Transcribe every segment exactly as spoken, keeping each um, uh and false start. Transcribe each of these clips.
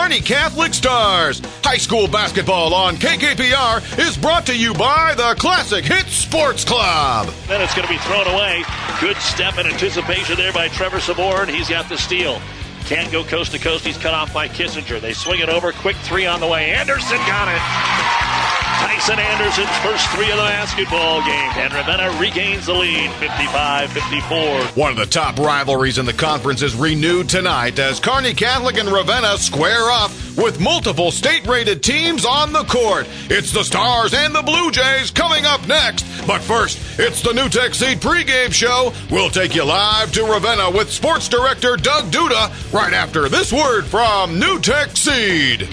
Kearney Catholic Stars. High school basketball on K K P R is brought to you by the Classic Hits Sports Club. Then it's going to be thrown away. Good step and anticipation there by Trevor Saborn. He's got the steal. Can't go coast to coast. He's cut off by Kissinger. They swing it over. Quick three on the way. Anderson got it. Tyson Anderson's first three of the basketball game. And Ravenna regains the lead, fifty-five fifty-four. One of the top rivalries in the conference is renewed tonight as Kearney Catholic and Ravenna square off with multiple state-rated teams on the court. It's the Stars and the Blue Jays coming up next. But first, it's the New Tech Seed pregame show. We'll take you live to Ravenna with Sports Director Doug Duda right after this word from New Tech Seed.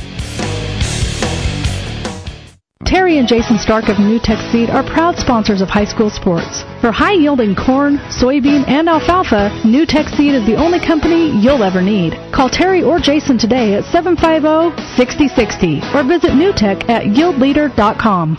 Terry and Jason Stark of New Tech Seed are proud sponsors of high school sports. For high-yielding corn, soybean, and alfalfa, New Tech Seed is the only company you'll ever need. Call Terry or Jason today at seven five zero, six zero six zero or visit newtech at yield leader dot com.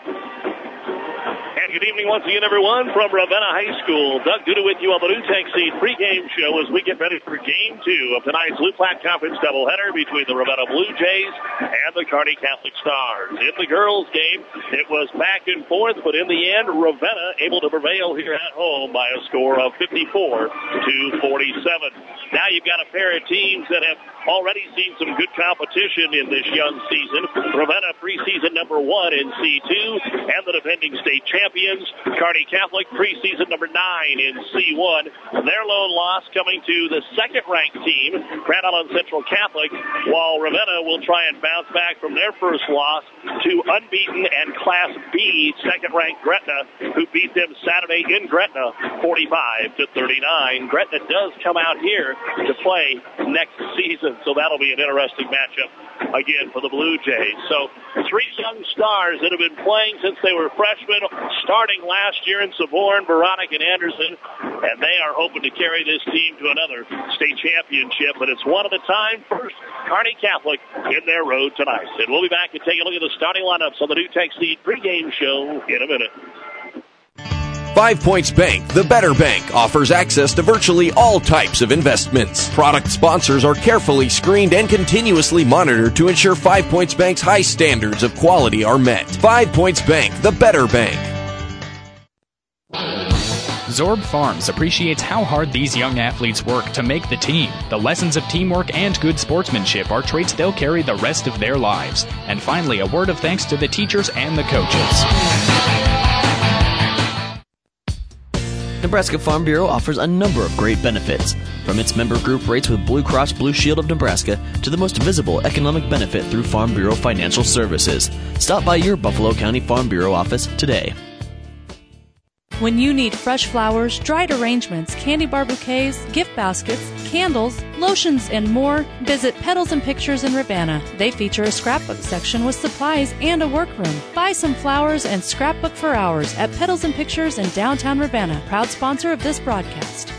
Good evening once again, everyone, from Ravenna High School. Doug Duda with you on the New Tech Seed pregame show as we get ready for Game two of tonight's Blue Platte Conference doubleheader between the Ravenna Blue Jays and the Kearney Catholic Stars. In the girls' game, it was back and forth, but in the end, Ravenna able to prevail here at home by a score of fifty-four to forty-seven. Now you've got a pair of teams that have already seen some good competition in this young season. Ravenna preseason number one in C two and the defending state champions. Kearney Catholic preseason number nine in C one. Their lone loss coming to the second-ranked team, Grand Island Central Catholic, while Ravenna will try and bounce back from their first loss to unbeaten and Class B second-ranked Gretna, who beat them Saturday in Gretna forty-five to thirty-nine. Gretna does come out here to play next season, so that'll be an interesting matchup again for the Blue Jays. So three young stars that have been playing since they were freshmen, starting last year in Saborn, Baranek, and Anderson, and they are hoping to carry this team to another state championship, but it's one at a time. First, Kearney Catholic in their road tonight. And we'll be back and take a look at the starting lineups on the New Tech Seed pregame show in a minute. Five Points Bank, the better bank, offers access to virtually all types of investments. Product sponsors are carefully screened and continuously monitored to ensure Five Points Bank's high standards of quality are met. Five Points Bank, the better bank. Zorb Farms appreciates how hard these young athletes work to make the team. The lessons of teamwork and good sportsmanship are traits they'll carry the rest of their lives. And finally, a word of thanks to the teachers and the coaches. Nebraska Farm Bureau offers a number of great benefits, from its member group rates with Blue Cross Blue Shield of Nebraska to the most visible economic benefit through Farm Bureau Financial Services. Stop by your Buffalo County Farm Bureau office today. When you need fresh flowers, dried arrangements, candy bar bouquets, gift baskets, candles, lotions, and more, visit Petals and Pictures in Ravenna. They feature a scrapbook section with supplies and a workroom. Buy some flowers and scrapbook for hours at Petals and Pictures in downtown Ravenna, proud sponsor of this broadcast.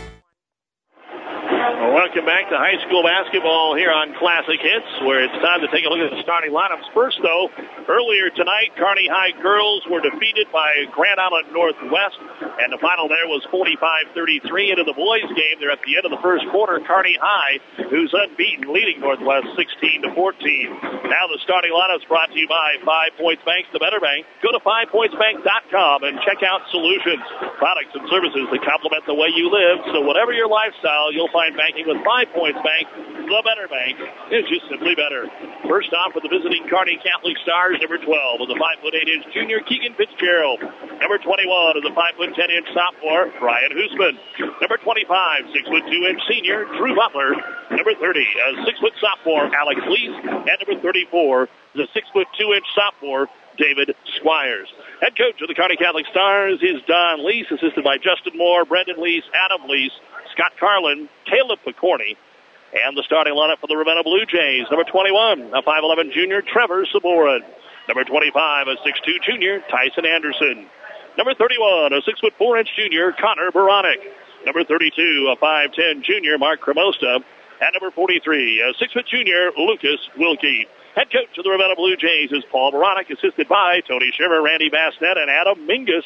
Well, welcome back to high school basketball here on Classic Hits, where it's time to take a look at the starting lineups. First, though, earlier tonight, Kearney High girls were defeated by Grand Island Northwest, and the final there was forty-five thirty-three. Into the boys' game, they're at the end of the first quarter. Kearney High, who's unbeaten, leading Northwest sixteen to fourteen. Now the starting lineups brought to you by Five Points Bank, the better bank. Go to five points bank dot com and check out solutions, products, and services that complement the way you live. So whatever your lifestyle, you'll find banking with Five Points Bank, the better bank. It's just simply better. First off, for the visiting Kearney Catholic Stars, number twelve is a five foot eight inch junior, Keegan Fitzgerald. Number twenty-one is a five foot ten inch sophomore, Brian Hoosman. Number twenty-five, six foot two inch senior, Drew Butler. Number thirty, a six foot sophomore, Alex Lees. And number thirty-four is a six foot two inch sophomore, David Squires. Head coach of the Kearney Catholic Stars is Don Lees, assisted by Justin Moore, Brendan Lees, Adam Lees, Scott Carlin, Caleb Picorni. And the starting lineup for the Ravenna Blue Jays. Number twenty-one, a five eleven junior, Trevor Saborin. Number twenty-five, a six two junior, Tyson Anderson. Number thirty-one, a six foot four inch junior, Connor Baranek. Number thirty-two, a five ten junior, Mark Cremosta. And number forty-three, a six foot junior, Lucas Wilkie. Head coach of the Ravenna Blue Jays is Paul Baranek, assisted by Tony Schirmer, Randy Bassnett, and Adam Mingus.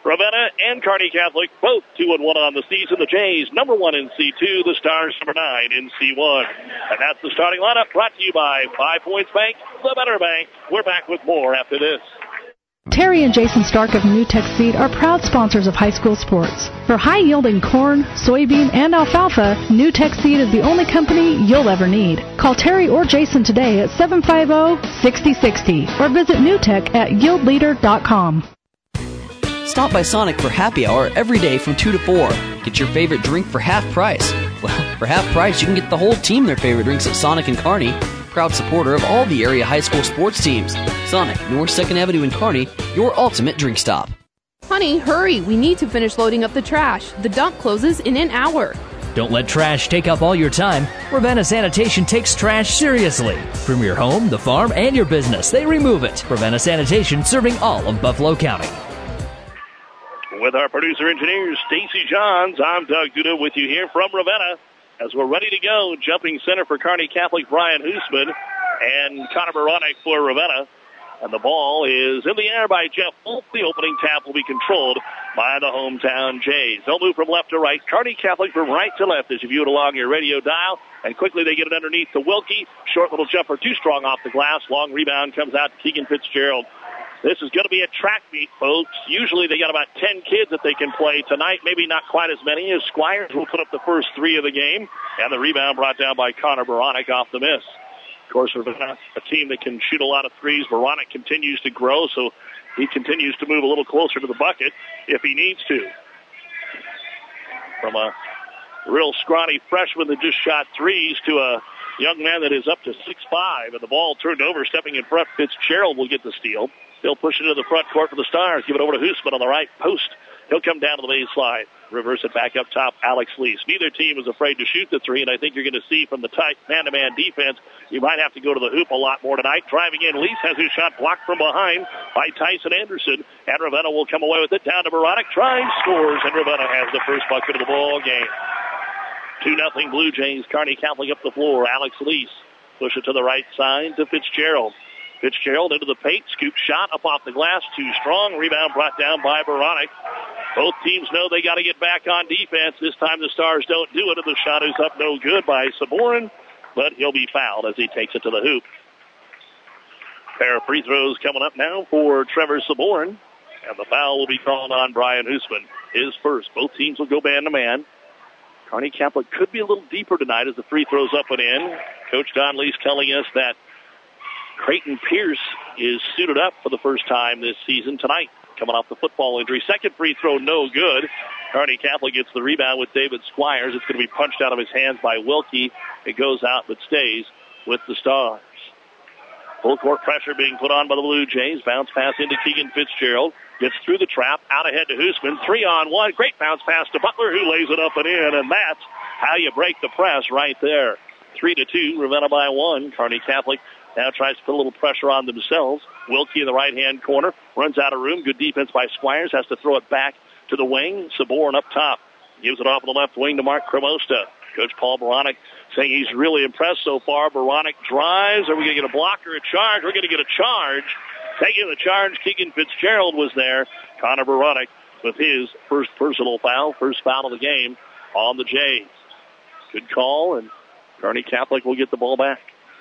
Ravenna and Kearney Catholic, both two and one on the season. The Jays, number one in C two. The Stars, number nine in C one. And that's the starting lineup brought to you by Five Points Bank, the Better Bank. We're back with more after this. Terry and Jason Stark of New Tech Seed are proud sponsors of high school sports. For high-yielding corn, soybean, and alfalfa, New Tech Seed is the only company you'll ever need. Call Terry or Jason today at seven five zero, six zero six zero or visit newtech at yield leader dot com. Stop by Sonic for happy hour every day from two to four. Get your favorite drink for half price. Well, for half price, you can get the whole team their favorite drinks at Sonic and Kearney. Proud supporter of all the area high school sports teams. Sonic, North second Avenue in Kearney, your ultimate drink stop. Honey, hurry. We need to finish loading up the trash. The dump closes in an hour. Don't let trash take up all your time. Ravenna Sanitation takes trash seriously. From your home, the farm, and your business, they remove it. Ravenna Sanitation, serving all of Buffalo County. With our producer-engineer, Stacy Johns, I'm Doug Duda with you here from Ravenna as we're ready to go. Jumping center for Kearney Catholic, Brian Hoosman, and Connor Baronic for Ravenna. And the ball is in the air by Jeff Wolf. The opening tap will be controlled by the hometown Jays. They'll move from left to right. Kearney Catholic from right to left as you view it along your radio dial. And quickly they get it underneath to Wilkie. Short little jumper, too strong off the glass. Long rebound comes out to Keegan Fitzgerald. This is going to be a track meet, folks. Usually they got about ten kids that they can play. Tonight, maybe not quite as many, as Squires will put up the first three of the game. And the rebound brought down by Connor Baronic off the miss. Of course, Ravenna, a team that can shoot a lot of threes. Baronic continues to grow, so he continues to move a little closer to the bucket if he needs to. From a real scrawny freshman that just shot threes to a young man that is up to six five, and the ball turned over, stepping in front. Fitzgerald will get the steal. They'll push it into the front court for the Stars. Give it over to Hoosman on the right post. He'll come down to the baseline. Reverse it back up top, Alex Lease. Neither team is afraid to shoot the three, and I think you're going to see from the tight man-to-man defense, you might have to go to the hoop a lot more tonight. Driving in, Lease has his shot blocked from behind by Tyson Anderson, and Ravenna will come away with it. Down to Baronic, tries, scores, and Ravenna has the first bucket of the ball game. two nothing Blue Jays. Kearney Catholic up the floor. Alex Lease push it to the right side to Fitzgerald. Fitzgerald into the paint, scoop shot up off the glass, too strong. Rebound brought down by Baronic. Both teams know they got to get back on defense. This time the Stars don't do it, and the shot is up no good by Saborin, but he'll be fouled as he takes it to the hoop. Pair of free throws coming up now for Trevor Saborin, and the foul will be called on Brian Hoosman. His first. Both teams will go man-to-man. Kearney Catholic could be a little deeper tonight as the free throws up and in. Coach Don Lee's telling us that Creighton Pierce is suited up for the first time this season tonight, coming off the football injury. Second free throw, no good. Kearney Catholic gets the rebound with David Squires. It's going to be punched out of his hands by Wilkie. It goes out but stays with the Stars. Full court pressure being put on by the Blue Jays. Bounce pass into Keegan Fitzgerald. Gets through the trap, out ahead to Hoosman. Three on one. Great bounce pass to Butler, who lays it up and in, and that's how you break the press right there. Three to two, Ravenna by one. Kearney Catholic now tries to put a little pressure on themselves. Wilkie in the right-hand corner. Runs out of room. Good defense by Squires. Has to throw it back to the wing. Saborin up top. Gives it off on the left wing to Mark Cremosta. Coach Paul Baronic saying he's really impressed so far. Baronic drives. Are we going to get a block or a charge? We're going to get a charge. Taking the charge, Keegan Fitzgerald was there. Connor Baronic with his first personal foul. First foul of the game on the Jays. Good call, and Kearney Catholic will get the ball back.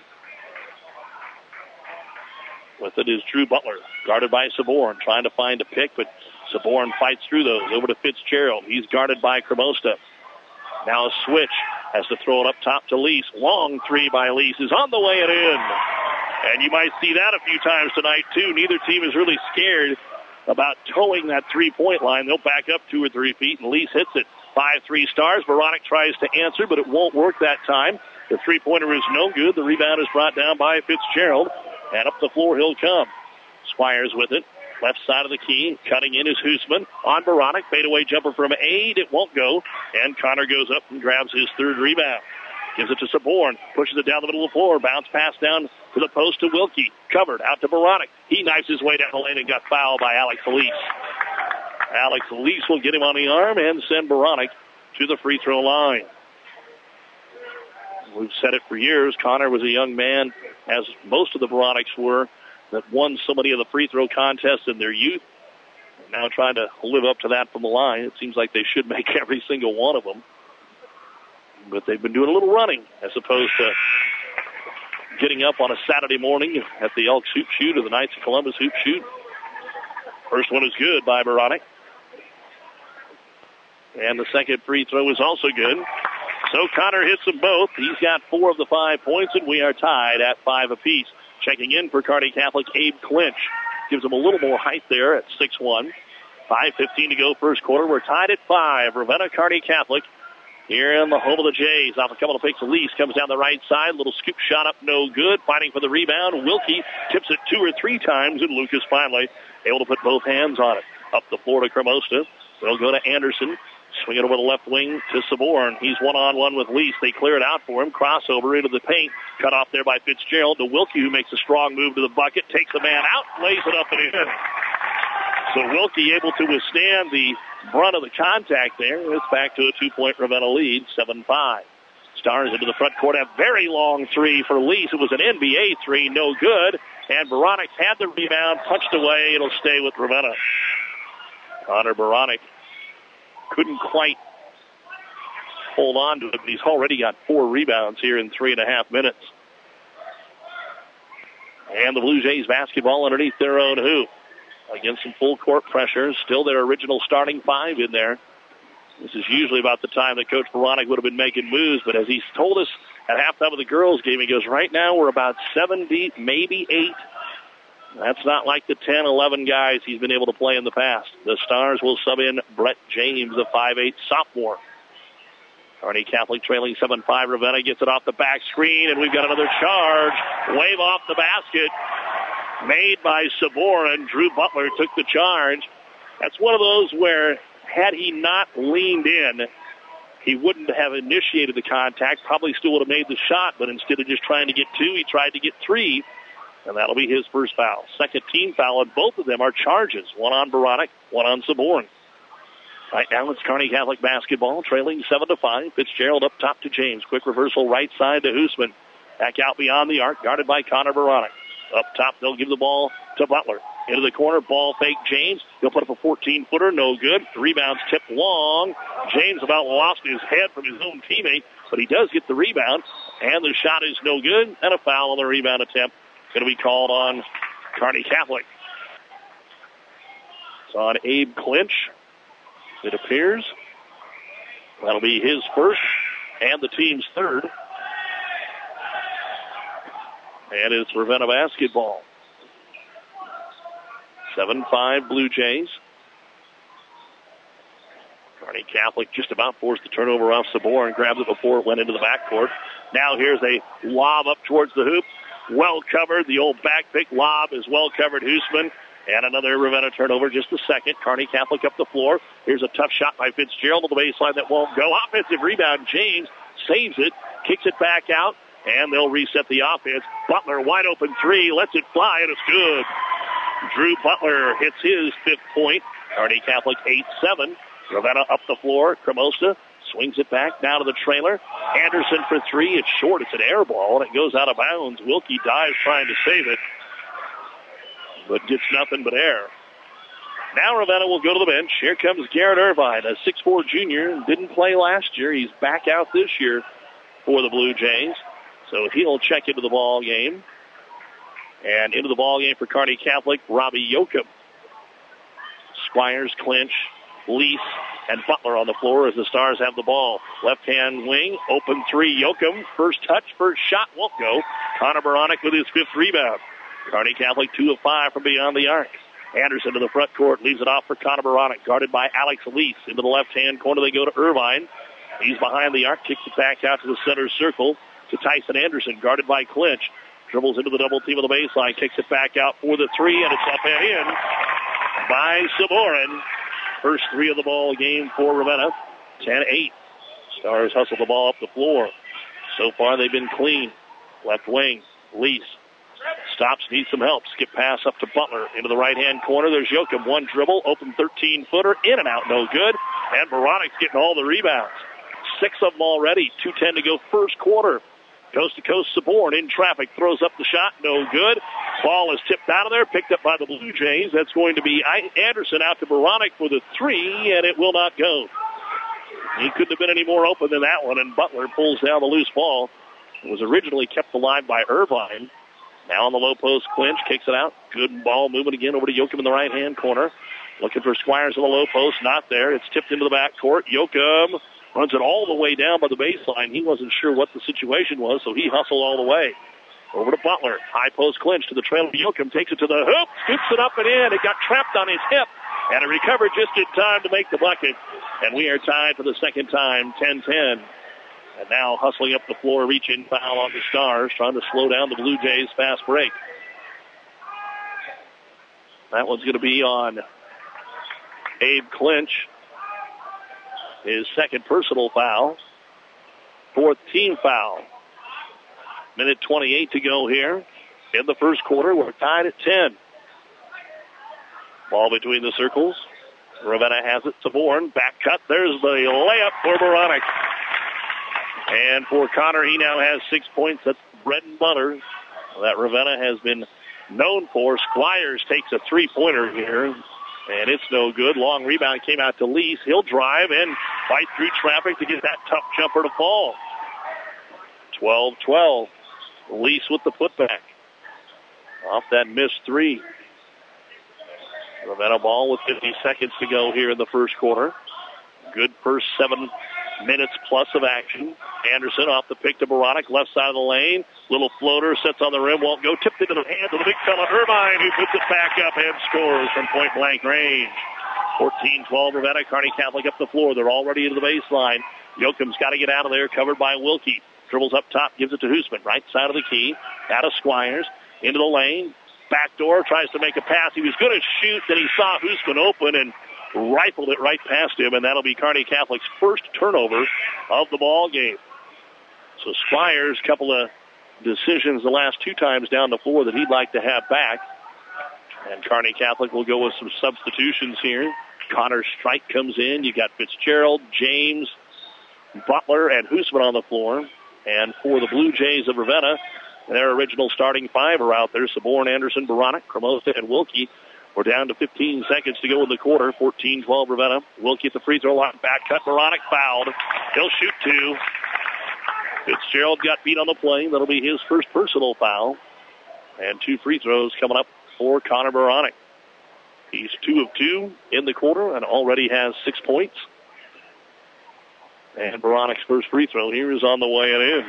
With it is Drew Butler, guarded by Saborin, trying to find a pick, but Saborin fights through those. Over to Fitzgerald. He's guarded by Cremosta. Now a switch. Has to throw it up top to Lease. Long three by Lease is on the way and in. And you might see that a few times tonight, too. Neither team is really scared about towing that three-point line. They'll back up two or three feet, and Lease hits it. five three Stars. Baronic tries to answer, but it won't work that time. The three-pointer is no good. The rebound is brought down by Fitzgerald. And up the floor he'll come. Squires with it. Left side of the key. Cutting in is Hoosman. On Baronic. Fadeaway jumper from eight. It won't go. And Connor goes up and grabs his third rebound. Gives it to Saborin. Pushes it down the middle of the floor. Bounce pass down to the post to Wilkie. Covered out to Baronic. He knifes his way down the lane and got fouled by Alex Lease. Alex Lease will get him on the arm and send Baronic to the free throw line. We've said it for years. Connor was a young man, as most of the Baronics were, that won so many of the free throw contests in their youth. now trying to live up to that from the line. It seems like they should make every single one of them. But they've been doing a little running as opposed to getting up on a Saturday morning at the Elks Hoop Shoot or the Knights of Columbus Hoop Shoot. First one is good by Baronic. And the second free throw is also good. So Connor hits them both. He's got four of the five points, and we are tied at five apiece. Checking in for Kearney Catholic, Abe Clinch. Gives them a little more height there at six one. five fifteen to go first quarter. We're tied at five. Ravenna Kearney Catholic here in the home of the Jays. Off a couple of picks, Elise comes down the right side. Little scoop shot up, no good. Fighting for the rebound. Wilkie tips it two or three times, and Lucas finally able to put both hands on it. Up the floor to Cremosta. They'll go to Anderson. Swing it over the left wing to Saborn. He's one-on-one with Lease. They clear it out for him. Crossover into the paint. Cut off there by Fitzgerald. To Wilkie, who makes a strong move to the bucket. Takes the man out. Lays it up and in. So Wilkie able to withstand the brunt of the contact there. It's back to a two-point Ravenna lead, seven five. Stars into the front court. A very long three for Lease. It was an N B A three. No good. And Baronic had the rebound. Punched away. It'll stay with Ravenna. Connor Baronic couldn't quite hold on to it, but he's already got four rebounds here in three and a half minutes. And the Blue Jays basketball underneath their own hoop. Against some full court pressure. Still their original starting five in there. This is usually about the time that Coach Baronic would have been making moves, but as he's told us at halftime of the girls' game, he goes, right now we're about seven deep, maybe eight. That's not like the ten, eleven guys he's been able to play in the past. The Stars will sub in Brett James, the five eight sophomore. Kearney Catholic trailing seven five. Ravenna gets it off the back screen, and we've got another charge. Wave off the basket. Made by Saborin. Drew Butler took the charge. That's one of those where, had he not leaned in, he wouldn't have initiated the contact. Probably still would have made the shot, but instead of just trying to get two, he tried to get three. And that'll be his first foul. Second team foul, and both of them are charges. One on Baronic, one on Saborn. Right now it's Kearney Catholic basketball, trailing seven to five. Fitzgerald up top to James. Quick reversal right side to Hoosman. Back out beyond the arc, guarded by Connor Baronic. Up top, they'll give the ball to Butler. Into the corner, ball fake James. He'll put up a fourteen-footer, no good. Rebounds tipped long. James about lost his head from his own teammate, but he does get the rebound, and the shot is no good, and a foul on the rebound attempt. Going to be called on Kearney Catholic. It's on Abe Clinch, it appears. That'll be his first and the team's third. And it's Ravenna basketball. seven five Blue Jays. Kearney Catholic just about forced the turnover off Sabor and grabbed it before it went into the backcourt. Now here's a lob up towards the hoop. Well covered. The old back pick lob is well covered. Hoosman. And another Ravenna turnover, just a second. Kearney Catholic up the floor. Here's a tough shot by Fitzgerald on the baseline that won't go. Offensive rebound. James saves it, kicks it back out, and they'll reset the offense. Butler, wide open three, lets it fly, and it's good. Drew Butler hits his fifth point. Kearney Catholic eight seven. Ravenna up the floor. Cremosa swings it back now to the trailer. Anderson for three. It's short. It's an air ball, and it goes out of bounds. Wilkie dives trying to save it, but gets nothing but air. Now Ravenna will go to the bench. Here comes Garrett Irvine, a six four junior. Didn't play last year. He's back out this year for the Blue Jays. So he'll check into the ball game. And into the ball game for Kearney Catholic, Robbie Yoakum. Squires, Clinch, Lease, and Butler on the floor as the Stars have the ball. Left-hand wing, open three, Yoakum. First touch, first shot won't go. Connor Baronic with his fifth rebound. Kearney Catholic two of five from beyond the arc. Anderson to the front court, leaves it off for Connor Baronic, guarded by Alex Lease. Into the left-hand corner, they go to Irvine. He's behind the arc, kicks it back out to the center circle to Tyson Anderson, guarded by Clinch. Dribbles into the double team on the baseline, kicks it back out for the three, and it's up and in by Saborin. First three of the ball game for Ravenna, ten eight. Stars hustle the ball up the floor. So far they've been clean. Left wing, Lease. Stops, needs some help. Skip pass up to Butler. Into the right-hand corner, there's Yoakum. One dribble, open thirteen-footer, in and out, no good. And Baronic's getting all the rebounds. Six of them already, two ten to go first quarter. Coast to coast, Saborn in traffic, throws up the shot, no good. Ball is tipped out of there, picked up by the Blue Jays. That's going to be Anderson out to Beranek for the three, and it will not go. He couldn't have been any more open than that one, and Butler pulls down the loose ball. It was originally kept alive by Irvine. Now on the low post, Clinch kicks it out. Good ball moving again over to Yoakum in the right-hand corner. Looking for Squires on the low post. Not there. It's tipped into the backcourt. Yoakum runs it all the way down by the baseline. He wasn't sure what the situation was, so he hustled all the way. Over to Butler. High post Clinch to the trail of Yoakum. Takes it to the hoop. Scoops it up and in. It got trapped on his hip. And it recovered just in time to make the bucket. And we are tied for the second time, ten ten. And now hustling up the floor, reaching foul on the Stars, trying to slow down the Blue Jays' fast break. That one's going to be on Abe Clinch. His second personal foul. Fourth team foul. Minute twenty-eight to go here in the first quarter. We're tied at ten. Ball between the circles. Ravenna has it. Saborn, back cut. There's the layup for Beranek. And for Connor, he now has six points. That's bread and butter that Ravenna has been known for. Squires takes a three-pointer here, and it's no good. Long rebound came out to Lease. He'll drive and fight through traffic to get that tough jumper to fall. twelve twelve. Lease with the putback. Off that missed three. Ravenna ball with fifty seconds to go here in the first quarter. Good first seven minutes plus of action. Anderson off the pick to Beranek, left side of the lane. Little floater, sits on the rim, won't go. Tipped into the hands of the big fella Irvine, who puts it back up and scores from point-blank range. fourteen twelve, Ravenna. Kearney Catholic up the floor. They're already into the baseline. Yoakum's got to get out of there, covered by Wilkie. Dribbles up top, gives it to Hoosman, right side of the key. Out of Squires, into the lane. Backdoor, tries to make a pass. He was going to shoot, then he saw Hoosman open and rifled it right past him, and that'll be Kearney Catholic's first turnover of the ball game. So Squires, a couple of decisions the last two times down the floor that he'd like to have back. And Kearney Catholic will go with some substitutions here. Connor Strike comes in. You got Fitzgerald, James, Butler, and Hoosman on the floor. And for the Blue Jays of Ravenna, their original starting five are out there. Saborn, Anderson, Beranek, Cremosa, and Wilkie. We're down to fifteen seconds to go in the quarter. fourteen twelve Ravenna. Wilkie at the free throw line. Back cut. Beranek fouled. He'll shoot two. Fitzgerald got beat on the play. That'll be his first personal foul. And two free throws coming up for Connor Beranek. He's two of two in the quarter and already has six points. And Beranek's first free throw here is on the way and in.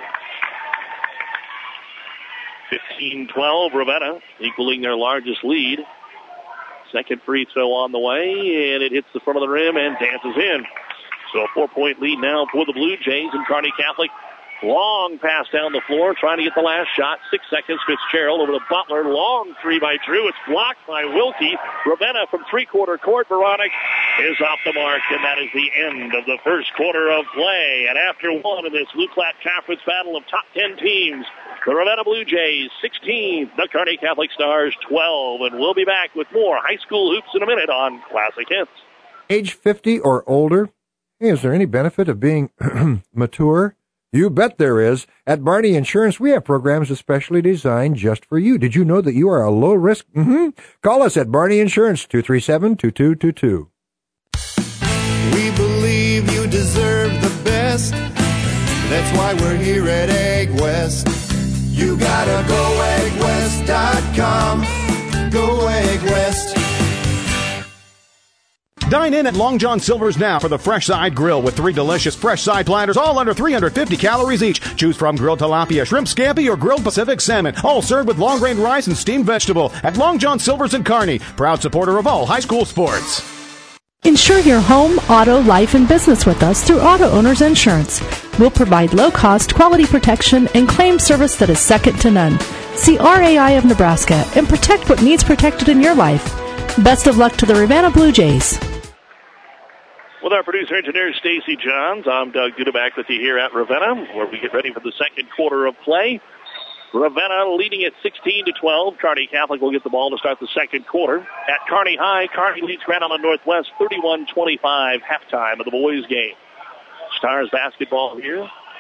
fifteen twelve Ravenna, equaling their largest lead. Second free throw on the way, and it hits the front of the rim and dances in. So a four-point lead now for the Blue Jays, and Kearney Catholic. Long pass down the floor, trying to get the last shot. Six seconds, Fitzgerald over to Butler. Long three by Drew. It's blocked by Wilkie. Ravenna from three-quarter court. Beranek is off the mark, and that is the end of the first quarter of play. And after one of this Blue Clat Conference battle of top ten teams, the Ravenna Blue Jays sixteen, the Kearney Catholic Stars twelve. And we'll be back with more high school hoops in a minute on Classic Hits. Age fifty or older? Hey, is there any benefit of being mature? You bet there is. At Barney Insurance, we have programs especially designed just for you. Did you know that you are a low risk? Mm-hmm. Call us at Barney Insurance, two three seven, two two two two. We believe you deserve the best. That's why we're here at Egg West. You gotta go egg west dot com. Go Egg West. Dine in at Long John Silver's now for the Fresh Side Grill with three delicious fresh side platters, all under three hundred fifty calories each. Choose from grilled tilapia, shrimp scampi, or grilled Pacific salmon, all served with long grain rice and steamed vegetable at Long John Silver's in Kearney, proud supporter of all high school sports. Insure your home, auto, life, and business with us through Auto Owners Insurance. We'll provide low-cost, quality protection and claim service that is second to none. See R A I of Nebraska and protect what needs protected in your life. Best of luck to the Ravenna Blue Jays. With our producer-engineer, Stacy Johns, I'm Doug Duda back with you here at Ravenna, where we get ready for the second quarter of play. Ravenna leading at sixteen to twelve. Kearney Catholic will get the ball to start the second quarter. At Kearney High, Kearney leads Grand Island Northwest thirty-one twenty-five halftime of the boys' game. Stars basketball here.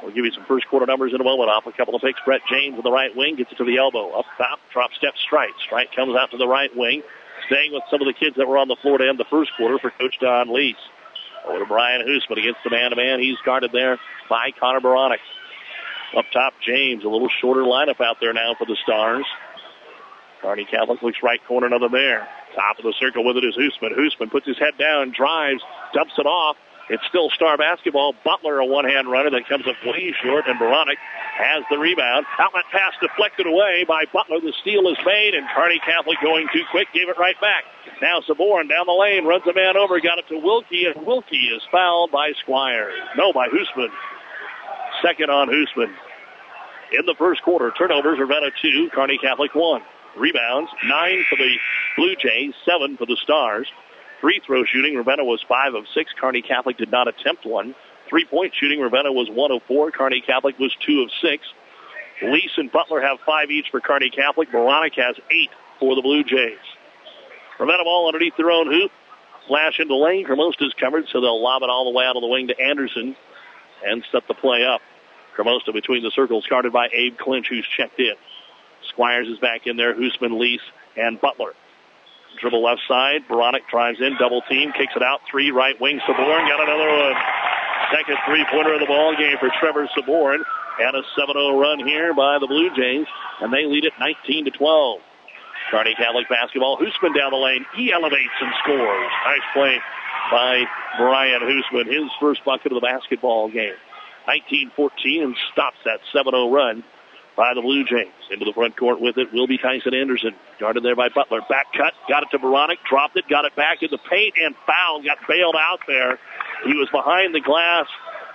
We'll give you some first quarter numbers in a moment. Off a couple of picks. Brett James on the right wing gets it to the elbow. Up top, drop step strike. Strike comes out to the right wing. Staying with some of the kids that were on the floor to end the first quarter for Coach Don Lease. Over to Brian Hoosman against the man-to-man. He's guarded there by Connor Baronic. Up top, James. A little shorter lineup out there now for the Stars. Kearney Catholic looks right corner, another there. Top of the circle with it is Hoosman. Hoosman puts his head down, drives, dumps it off. It's still Star basketball. Butler, a one-hand runner that comes up way short, and Baronic has the rebound. Outlet pass deflected away by Butler. The steal is made, and Kearney Catholic going too quick, gave it right back. Now Saborn down the lane, runs a man over, got it to Wilkie, and Wilkie is fouled by Squires. No, by Hoosman. Second on Hoosman. In the first quarter, turnovers, Ravenna two, Kearney Catholic one. Rebounds, nine for the Blue Jays, seven for the Stars. Free throw shooting, Ravenna was five of six. Kearney Catholic did not attempt one. Three-point shooting, Ravenna was one of four. Kearney Catholic was two of six. Lease and Butler have five each for Kearney Catholic. Baronic has eight for the Blue Jays. Ravenna ball underneath their own hoop. Flash into lane. Cremosta's covered, so they'll lob it all the way out of the wing to Anderson and set the play up. Cremosta between the circles, guarded by Abe Clinch, who's checked in. Squires is back in there. Hoosman, Lease, and Butler. Dribble left side. Baronic drives in, double team, kicks it out. Three, right wing. Saborn got another one. Second three-pointer of the ball game for Trevor Saborn. And a seven oh run here by the Blue Jays. And they lead it nineteen to twelve. Kearney Catholic basketball. Hoosman down the lane. He elevates and scores. Nice play by Brian Hoosman. His first bucket of the basketball game. nineteen fourteen and stops that seven oh run by the Blue Jays. Into the front court with it will be Tyson Anderson. Guarded there by Butler. Back cut. Got it to Baronic. Dropped it. Got it back in the paint and fouled. Got bailed out there. He was behind the glass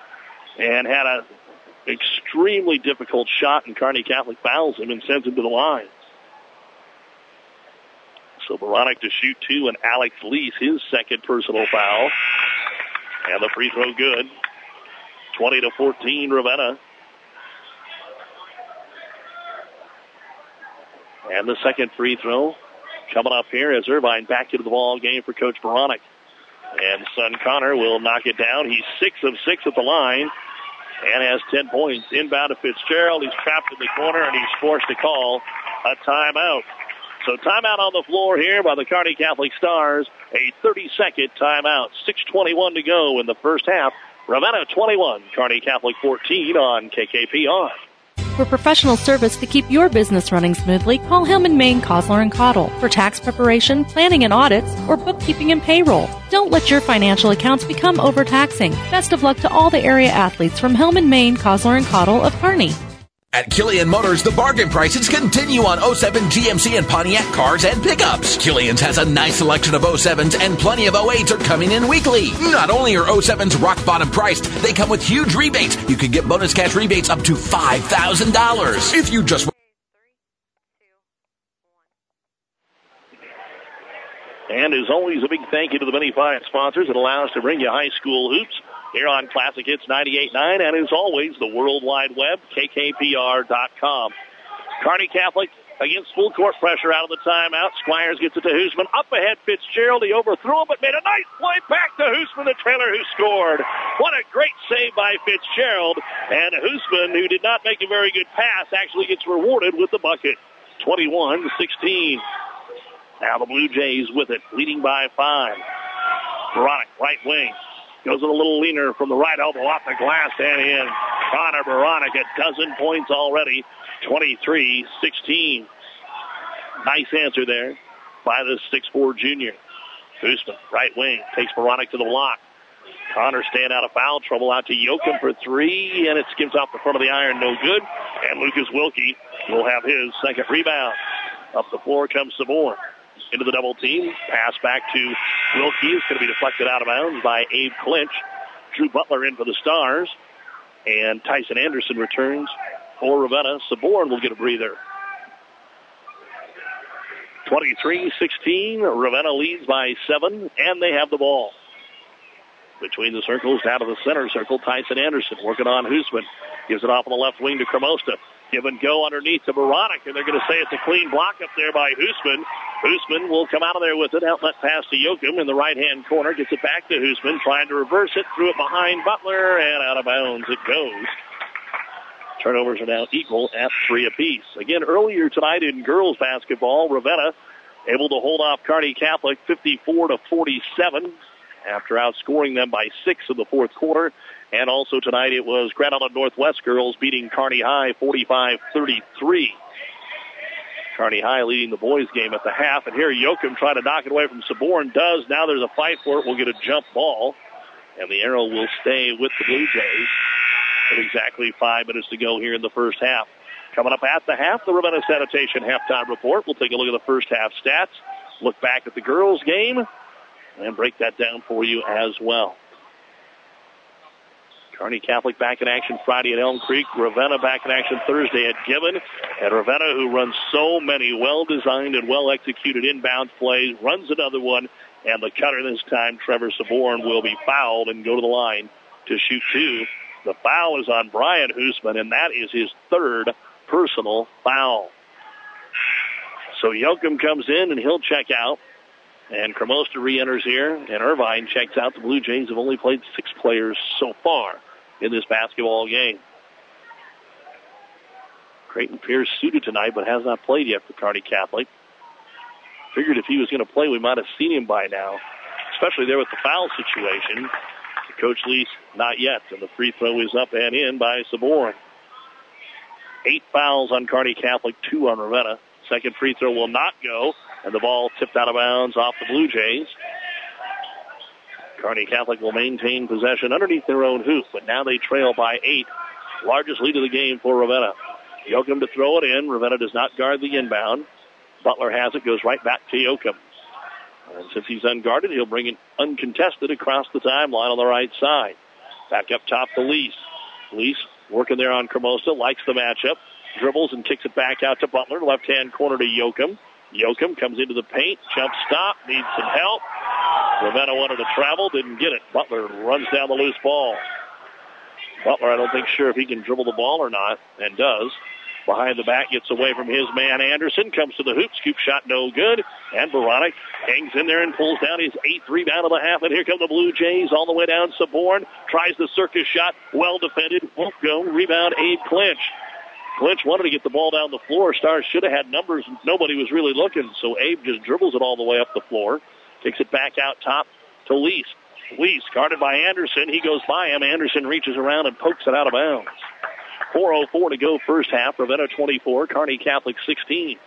and had a extremely difficult shot, and Kearney Catholic fouls him and sends him to the line. So Baronic to shoot two, and Alex Lease, his second personal foul. And the free throw good. twenty to fourteen, Ravenna. And the second free throw coming up here as Irvine back into the ball game for Coach Baronic. And son Connor will knock it down. He's six of six at the line and has ten points. Inbound to Fitzgerald. He's trapped in the corner, and he's forced to call a timeout. So timeout on the floor here by the Kearney Catholic Stars. A thirty-second timeout. six twenty-one to go in the first half. Ravenna twenty-one, Kearney Catholic fourteen on K K P R. For professional service to keep your business running smoothly, call Hillman, Maine, Cosler and Cottle for tax preparation, planning and audits, or bookkeeping and payroll. Don't let your financial accounts become overtaxing. Best of luck to all the area athletes from Hillman, Maine, Cosler and Cottle of Kearney. At Killian Motors, the bargain prices continue on oh seven G M C and Pontiac cars and pickups. Killian's has a nice selection of oh sevens, and plenty of oh eights are coming in weekly. Not only are oh sevens rock bottom priced, they come with huge rebates. You can get bonus cash rebates up to five thousand dollars. If you just... And as always, a big thank you to the many fine sponsors that allow us to bring you high school hoops here on Classic Hits ninety-eight point nine, and as always, the World Wide Web, K K P R dot com. Kearney Catholic against full court pressure out of the timeout. Squires gets it to Hoosman. Up ahead, Fitzgerald. He overthrew him, but made a nice play back to Hoosman, the trailer who scored. What a great save by Fitzgerald. And Hoosman, who did not make a very good pass, actually gets rewarded with the bucket. twenty-one to sixteen. Now the Blue Jays with it, leading by five. Baronic, right wing. Goes a little leaner from the right elbow off the glass and in. Connor Baronic, a dozen points already. twenty-three sixteen. Nice answer there by the six four junior. Hoosman, right wing, takes Baronic to the block. Connor staying out of foul trouble, out to Yoakum for three, and it skims off the front of the iron, no good. And Lucas Wilkie will have his second rebound. Up the floor comes Saborn. Into the double team. Pass back to Wilkie. It's going to be deflected out of bounds by Abe Clinch. Drew Butler in for the Stars. And Tyson Anderson returns for Ravenna. Saborn will get a breather. twenty-three sixteen. Ravenna leads by seven, and they have the ball. Between the circles, down to the center circle, Tyson Anderson working on Hoosman. Gives it off on the left wing to Cremosta. Give and go underneath to Baronic, and they're going to say it's a clean block up there by Hoosman. Hoosman will come out of there with it. Outlet pass to Yoakum in the right-hand corner. Gets it back to Hoosman, trying to reverse it. Threw it behind Butler, and out of bounds it goes. Turnovers are now equal at three apiece. Again, earlier tonight in girls basketball, Ravenna able to hold off Kearney Catholic fifty-four to forty-seven after outscoring them by six in the fourth quarter. And also tonight it was Grand Island Northwest girls beating Kearney High forty-five thirty-three. Kearney High leading the boys game at the half. And here Yoakum trying to knock it away from Saborn. Does. Now there's a fight for it. We'll get a jump ball. And the arrow will stay with the Blue Jays. With exactly five minutes to go here in the first half. Coming up at the half, the Ravenna Sanitation halftime report. We'll take a look at the first half stats. Look back at the girls game. And break that down for you as well. Kearney Catholic back in action Friday at Elm Creek. Ravenna back in action Thursday at Gibbon. And Ravenna, who runs so many well-designed and well-executed inbound plays, runs another one. And the cutter this time, Trevor Saborn, will be fouled and go to the line to shoot two. The foul is on Brian Hoosman, and that is his third personal foul. So Yoakum comes in, and he'll check out. And Cremosta re-enters here, and Irvine checks out. The Blue Jays have only played six players so far in this basketball game. Creighton Pierce suited tonight, but has not played yet for Kearney Catholic. Figured if he was going to play, we might have seen him by now, especially there with the foul situation. Coach Lease, not yet, and the free throw is up and in by Saborn. Eight fouls on Kearney Catholic, two on Ravenna. Second free throw will not go, and the ball tipped out of bounds off the Blue Jays. Kearney Catholic will maintain possession underneath their own hoop, but now they trail by eight. Largest lead of the game for Ravenna. Yoakum to throw it in. Ravenna does not guard the inbound. Butler has it, goes right back to Yoakum. And since he's unguarded, he'll bring it uncontested across the timeline on the right side. Back up top to Lease. Lease working there on Cremosta, likes the matchup. Dribbles and kicks it back out to Butler. Left-hand corner to Yoakum. Yoakum comes into the paint. Jump stop. Needs some help. Ravenna wanted to travel. Didn't get it. Butler runs down the loose ball. Butler, I don't think sure if he can dribble the ball or not, and does. Behind the back, gets away from his man Anderson. Comes to the hoop. Scoop shot no good. And Baronic hangs in there and pulls down his eighth rebound of the half. And here come the Blue Jays all the way down. Saborn tries the circus shot. Well defended. Won't go. Rebound, Abe Clinch. Clinch wanted to get the ball down the floor. Stars should have had numbers. Nobody was really looking. So Abe just dribbles it all the way up the floor. Kicks it back out top to Lease. Lease guarded by Anderson. He goes by him. Anderson reaches around and pokes it out of bounds. four oh four to go first half. Ravenna twenty-four, Kearney Catholic sixteen.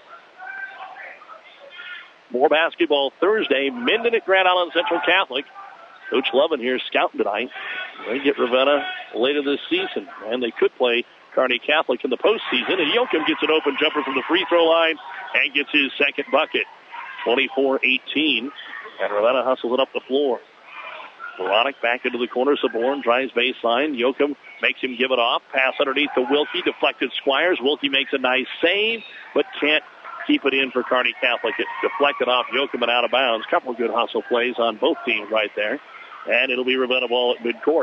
More basketball Thursday. Minden at Grand Island Central Catholic. Coach Lovin here scouting tonight. They get Ravenna later this season, and they could play Kearney Catholic in the postseason. And Yoakum gets an open jumper from the free throw line and gets his second bucket. twenty-four eighteen, and Ravenna hustles it up the floor. Baronic back into the corner. Saborn drives baseline. Yoakum makes him give it off. Pass underneath to Wilkie. Deflected Squires. Wilkie makes a nice save, but can't keep it in for Kearney Catholic. It deflected off Yoakum and out of bounds. Couple of good hustle plays on both teams right there. And it'll be Ravenna ball at midcourt.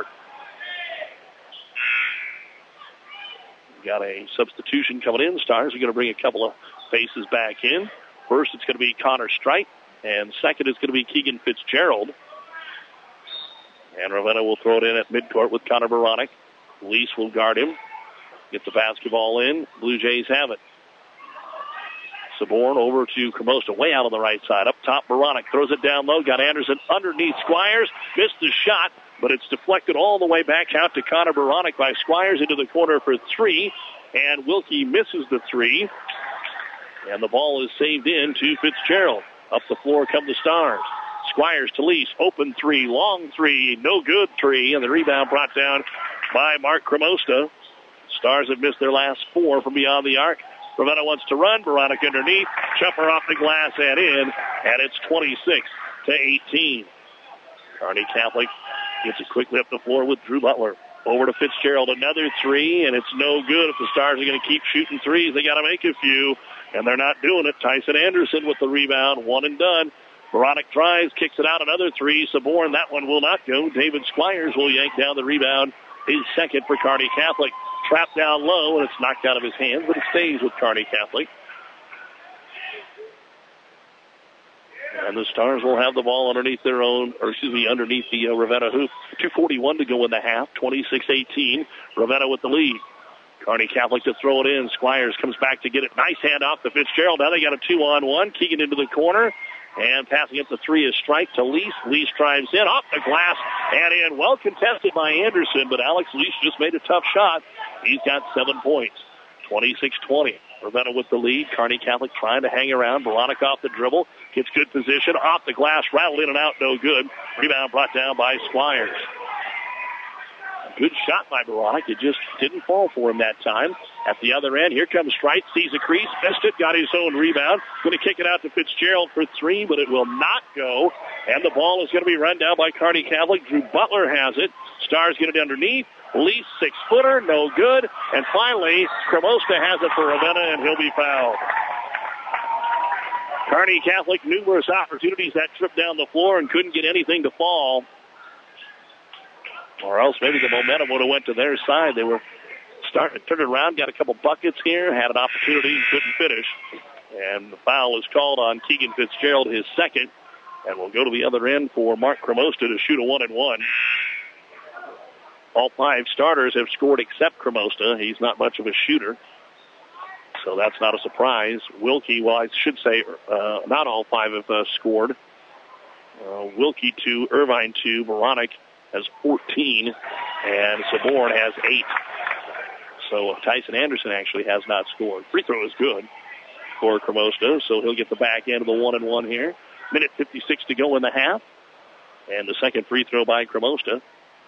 Got a substitution coming in. Stars are going to bring a couple of faces back in. First, it's going to be Connor Strite. And second, it's going to be Keegan Fitzgerald. And Ravenna will throw it in at midcourt with Connor Baronic. Lease will guard him. Get the basketball in. Blue Jays have it. Saborn over to Cremosta, way out on the right side. Up top, Baronic throws it down low. Got Anderson underneath Squires. Missed the shot, but it's deflected all the way back out to Connor Baronic by Squires into the corner for three. And Wilkie misses the three. And the ball is saved in to Fitzgerald. Up the floor come the Stars. Squires to Lease, open three, long three, no good three, and the rebound brought down by Mark Cremosta. Stars have missed their last four from beyond the arc. Ravenna wants to run. Baronic underneath, jumper off the glass and in, and it's twenty-six to eighteen. Kearney Catholic gets it quickly up the floor with Drew Butler. Over to Fitzgerald, another three, and it's no good. If the Stars are going to keep shooting threes, they got to make a few, and they're not doing it. Tyson Anderson with the rebound, one and done. Baronic drives, kicks it out, another three. Saborn, that one will not go. David Squires will yank down the rebound. His second for Kearney Catholic. Trapped down low, and it's knocked out of his hands, but it stays with Kearney Catholic. And the Stars will have the ball underneath their own, or excuse me, underneath the uh, Ravenna hoop. two forty-one to go in the half, twenty-six eighteen. Ravenna with the lead. Kearney Catholic to throw it in. Squires comes back to get it. Nice handoff to Fitzgerald. Now they got a two-on-one. Keegan into the corner. And passing up the three is strike to Lease. Lease drives in, off the glass, and in. Well contested by Anderson, but Alex Lease just made a tough shot. He's got seven points, twenty-six twenty. Ravenna with the lead. Kearney Catholic trying to hang around. Veronica off the dribble. Gets good position. Off the glass, rattled in and out, no good. Rebound brought down by Squires. Good shot by Veronica. It just didn't fall for him that time. At the other end, here comes Strite. Sees a crease. Missed it. Got his own rebound. Going to kick it out to Fitzgerald for three, but it will not go. And the ball is going to be run down by Kearney Catholic. Drew Butler has it. Stars get it underneath. Lease, six-footer, no good. And finally, Cremosta has it for Ravenna, and he'll be fouled. Kearney Catholic, numerous opportunities that trip down the floor and couldn't get anything to fall. Or else maybe the momentum would have went to their side. They were starting to turn it around, got a couple buckets here, had an opportunity, couldn't finish. And the foul is called on Keegan Fitzgerald, his second. And we'll go to the other end for Mark Cremosta to shoot a one and one. All five starters have scored except Cremosta. He's not much of a shooter, so that's not a surprise. Wilkie, well, I should say uh, not all five have uh, scored. Uh, Wilkie two, Irvine two, Veronic has fourteen, and Saborn has eight. So Tyson Anderson actually has not scored. Free throw is good for Cremosta, so he'll get the back end of the one and one here. Minute fifty-six to go in the half, and the second free throw by Cremosta.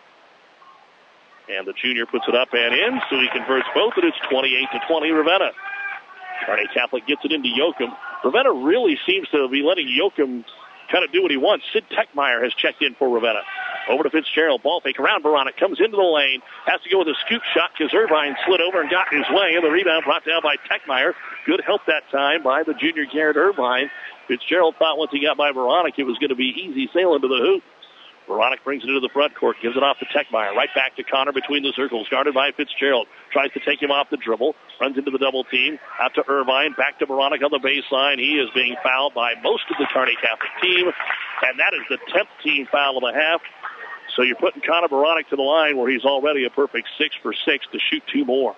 And the junior puts it up and in, so he converts both, and it's twenty-eight to twenty, Ravenna. Kearney Catholic gets it into Yoakum. Ravenna really seems to be letting Yoakum kind of do what he wants. Sid Techmeyer has checked in for Ravenna. Over to Fitzgerald. Ball fake around Veronic. Comes into the lane. Has to go with a scoop shot because Irvine slid over and got in his way. And the rebound brought down by Techmeyer. Good help that time by the junior Garrett Irvine. Fitzgerald thought once he got by Veronic it was going to be easy sailing to the hoop. Veronic brings it into the front court. Gives it off to Techmeyer. Right back to Connor between the circles. Guarded by Fitzgerald. Tries to take him off the dribble. Runs into the double team. Out to Irvine. Back to Veronic on the baseline. He is being fouled by most of the Kearney Catholic team. And that is the tenth team foul of the half. So you're putting Connor Veronic to the line where he's already a perfect six for six to shoot two more.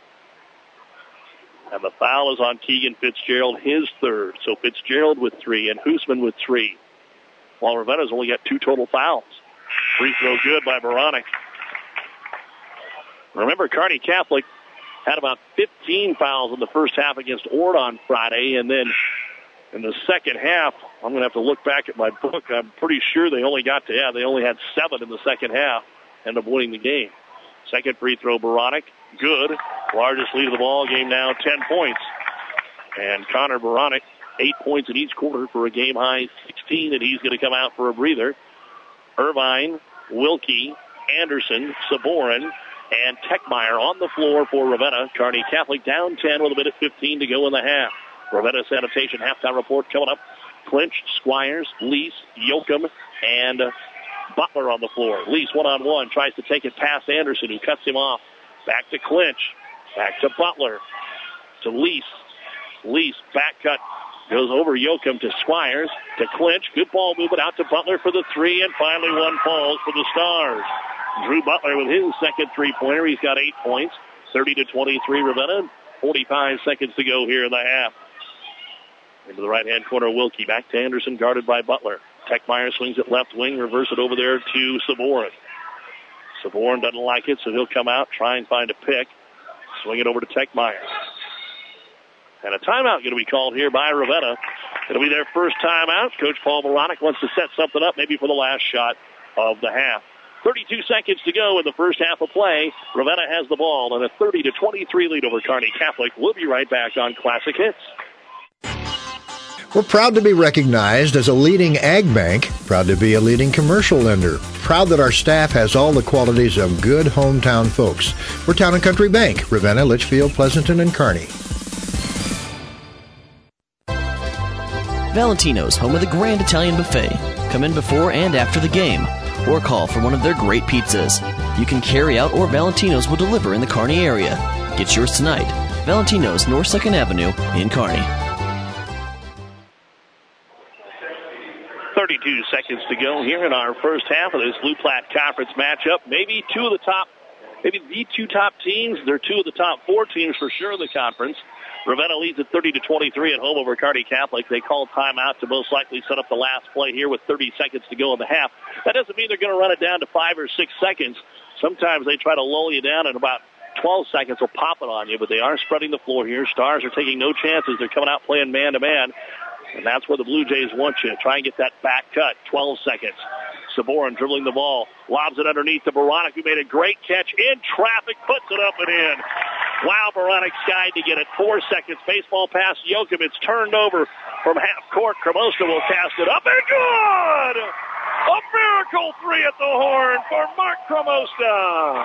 And the foul is on Keegan Fitzgerald, his third. So Fitzgerald with three and Hoosman with three. While Ravenna's only got two total fouls. Free throw good by Veronic. Remember, Kearney Catholic had about fifteen fouls in the first half against Ord on Friday, and then in the second half, I'm going to have to look back at my book. I'm pretty sure they only got to, yeah, they only had seven in the second half. Ended up winning the game. Second free throw, Veronic. Good. Largest lead of the ball game now, ten points. And Connor Veronic, eight points in each quarter for a game-high sixteen, and he's going to come out for a breather. Irvine, Wilkie, Anderson, Saborin, and Techmeyer on the floor for Ravenna. Kearney Catholic down ten with a minute fifteen to go in the half. Ravenna Sanitation halftime report coming up. Clinch, Squires, Lease, Yoakum, and Butler on the floor. Lease one-on-one, tries to take it past Anderson, who cuts him off. Back to Clinch. Back to Butler. To Lease. Lease, back cut. Goes over Yoakum to Squires. To Clinch. Good ball movement out to Butler for the three, and finally one falls for the Stars. Drew Butler with his second three-pointer. He's got eight points. thirty to twenty-three, Ravenna. forty-five seconds to go here in the half. Into the right-hand corner, Wilkie. Back to Anderson, guarded by Butler. Techmeyer swings it left wing, reverse it over there to Saborin. Saborin doesn't like it, so he'll come out, try and find a pick. Swing it over to Techmeyer. And a timeout going to be called here by Ravenna. It'll be their first timeout. Coach Paul Veronic wants to set something up, maybe for the last shot of the half. thirty-two seconds to go in the first half of play. Ravenna has the ball and a thirty to twenty-three lead over Kearney Catholic. We'll be right back on Classic Hits. We're proud to be recognized as a leading ag bank, proud to be a leading commercial lender, proud that our staff has all the qualities of good hometown folks. We're Town and Country Bank, Ravenna, Litchfield, Pleasanton, and Kearney. Valentino's, home of the Grand Italian Buffet. Come in before and after the game, or call for one of their great pizzas. You can carry out, or Valentino's will deliver in the Kearney area. Get yours tonight. Valentino's, North second Avenue in Kearney. thirty-two seconds to go here in our first half of this Blue Platte Conference matchup. Maybe two of the top maybe the two top teams. They're two of the top four teams for sure in the conference. Ravenna leads at thirty to twenty-three at home over Kearney Catholic. They call timeout to most likely set up the last play here with thirty seconds to go in the half. That doesn't mean they're going to run it down to five or six seconds. Sometimes they try to lull you down, and about twelve seconds will pop it on you, but they are spreading the floor here. Stars are taking no chances. They're coming out playing man-to-man, and that's where the Blue Jays want you. Try and get that back cut. twelve seconds. Saborin dribbling the ball, lobs it underneath to Baranek, who made a great catch in traffic, puts it up and in. Wow, Baranek skied to get it. Four seconds. Baseball pass Yoakum. It's turned over from half court. Cremosta will cast it up and good! A miracle three at the horn for Mark Cremosta.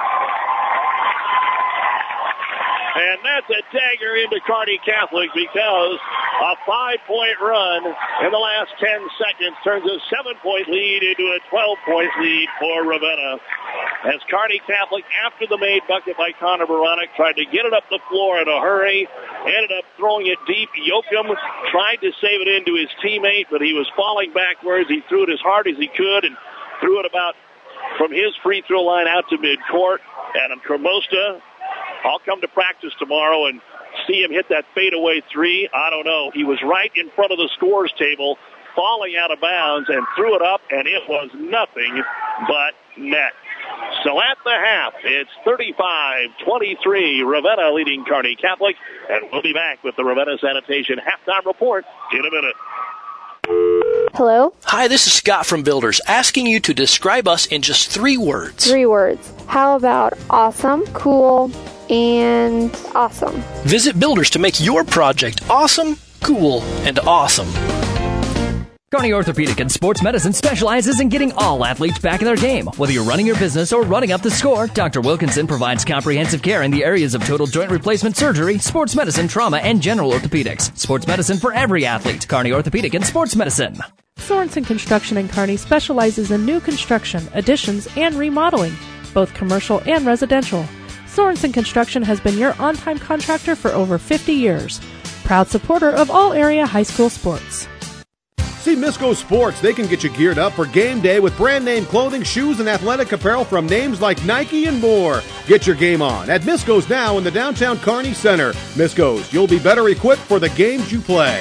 And that's a dagger into Kearney Catholic because a five-point run in the last ten seconds turns a seven-point lead into a twelve-point lead for Ravenna. As Kearney Catholic, after the made bucket by Connor Baranek, tried to get it up the floor in a hurry, ended up throwing it deep. Yoakum tried to save it into his teammate, but he was falling backwards. He threw it as hard as he could and threw it about from his free throw line out to midcourt. And Cremosta, I'll come to practice tomorrow and see him hit that fadeaway three. I don't know. He was right in front of the scores table, falling out of bounds, and threw it up, and it was nothing but net. So at the half, it's thirty-five twenty-three, Ravenna leading Kearney Catholic, and we'll be back with the Ravenna Sanitation halftime report in a minute. Hello? Hi, this is Scott from Builders, asking you to describe us in just three words. Three words. How about awesome, cool, and awesome? Visit Builders to make your project awesome, cool, and awesome. Kearney Orthopedic and Sports Medicine specializes in getting all athletes back in their game. Whether you're running your business or running up the score, Doctor Wilkinson provides comprehensive care in the areas of total joint replacement surgery, sports medicine, trauma, and general orthopedics. Sports medicine for every athlete. Kearney Orthopedic and Sports Medicine. Sorensen Construction in Kearney specializes in new construction, additions, and remodeling, both commercial and residential. Sorensen Construction has been your on-time contractor for over fifty years. Proud supporter of all area high school sports. See Misco Sports. They can get you geared up for game day with brand name clothing, shoes, and athletic apparel from names like Nike and more. Get your game on at Misco's now in the downtown Kearney Center. Misco's, you'll be better equipped for the games you play.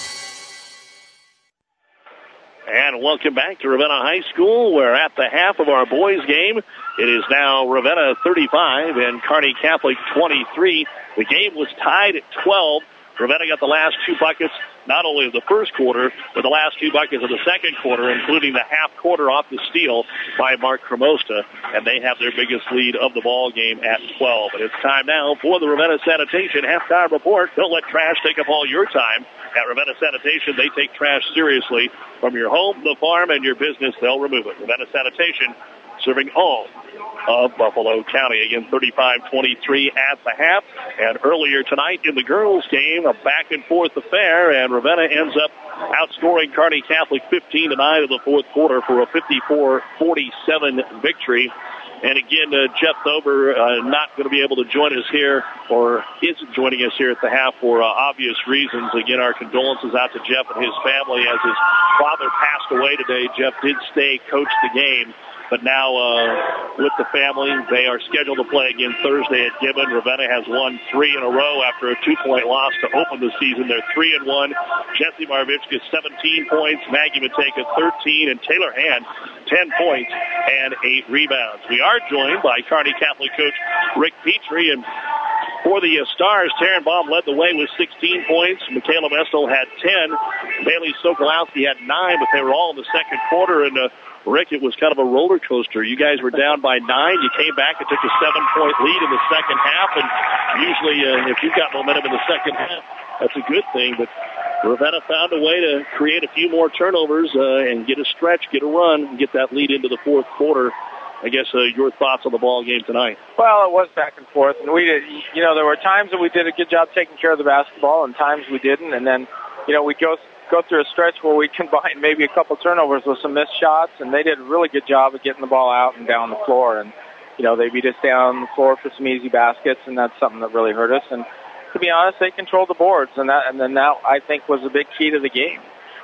And welcome back to Ravenna High School. We're at the half of our boys game. It is now Ravenna thirty-five and Kearney Catholic twenty-three. The game was tied at twelve. Ravenna got the last two buckets, not only of the first quarter, but the last two buckets of the second quarter, including the half quarter off the steal by Mark Cremosta, and they have their biggest lead of the ball game at twelve. And it's time now for the Ravenna Sanitation halftime report. Don't let trash take up all your time. At Ravenna Sanitation, they take trash seriously. From your home, the farm, and your business, they'll remove it. Ravenna Sanitation, serving all of Buffalo County. Again, thirty-five twenty-three at the half. And earlier tonight in the girls' game, a back-and-forth affair, and Ravenna ends up outscoring Kearney Catholic fifteen to nine in the fourth quarter for a fifty-four forty-seven victory. And again, uh, Jeff Thober uh, not going to be able to join us here, or isn't joining us here at the half for uh, obvious reasons. Again, our condolences out to Jeff and his family as his father passed away today. Jeff did stay, coach the game. But now uh, with the family, they are scheduled to play again Thursday at Gibbon. Ravenna has won three in a row after a two-point loss to open the season. They're three and one. Jesse Marvitchka, seventeen points. Maggie Mateka, thirteen. And Taylor Hand, ten points and eight rebounds. We are joined by Kearney Catholic coach Rick Petrie. And for the uh, Stars, Taryn Baum led the way with sixteen points. Michaela Mestel had ten. Bailey Sokolowski had nine, but they were all in the second quarter. And uh, Rick, it was kind of a roller coaster. You guys were down by nine. You came back and took a seven-point lead in the second half. And usually uh, if you've got momentum in the second half, that's a good thing. But Ravenna found a way to create a few more turnovers uh, and get a stretch, get a run, and get that lead into the fourth quarter. I guess uh, your thoughts on the ball game tonight. Well, it was back and forth. And we did, you know, there were times that we did a good job taking care of the basketball and times we didn't. And then, you know, we go go through a stretch where we combined maybe a couple turnovers with some missed shots, and they did a really good job of getting the ball out and down the floor. And, you know, they beat us down the floor for some easy baskets, and that's something that really hurt us. And to be honest, they controlled the boards, and that, and then that, I think, was a big key to the game.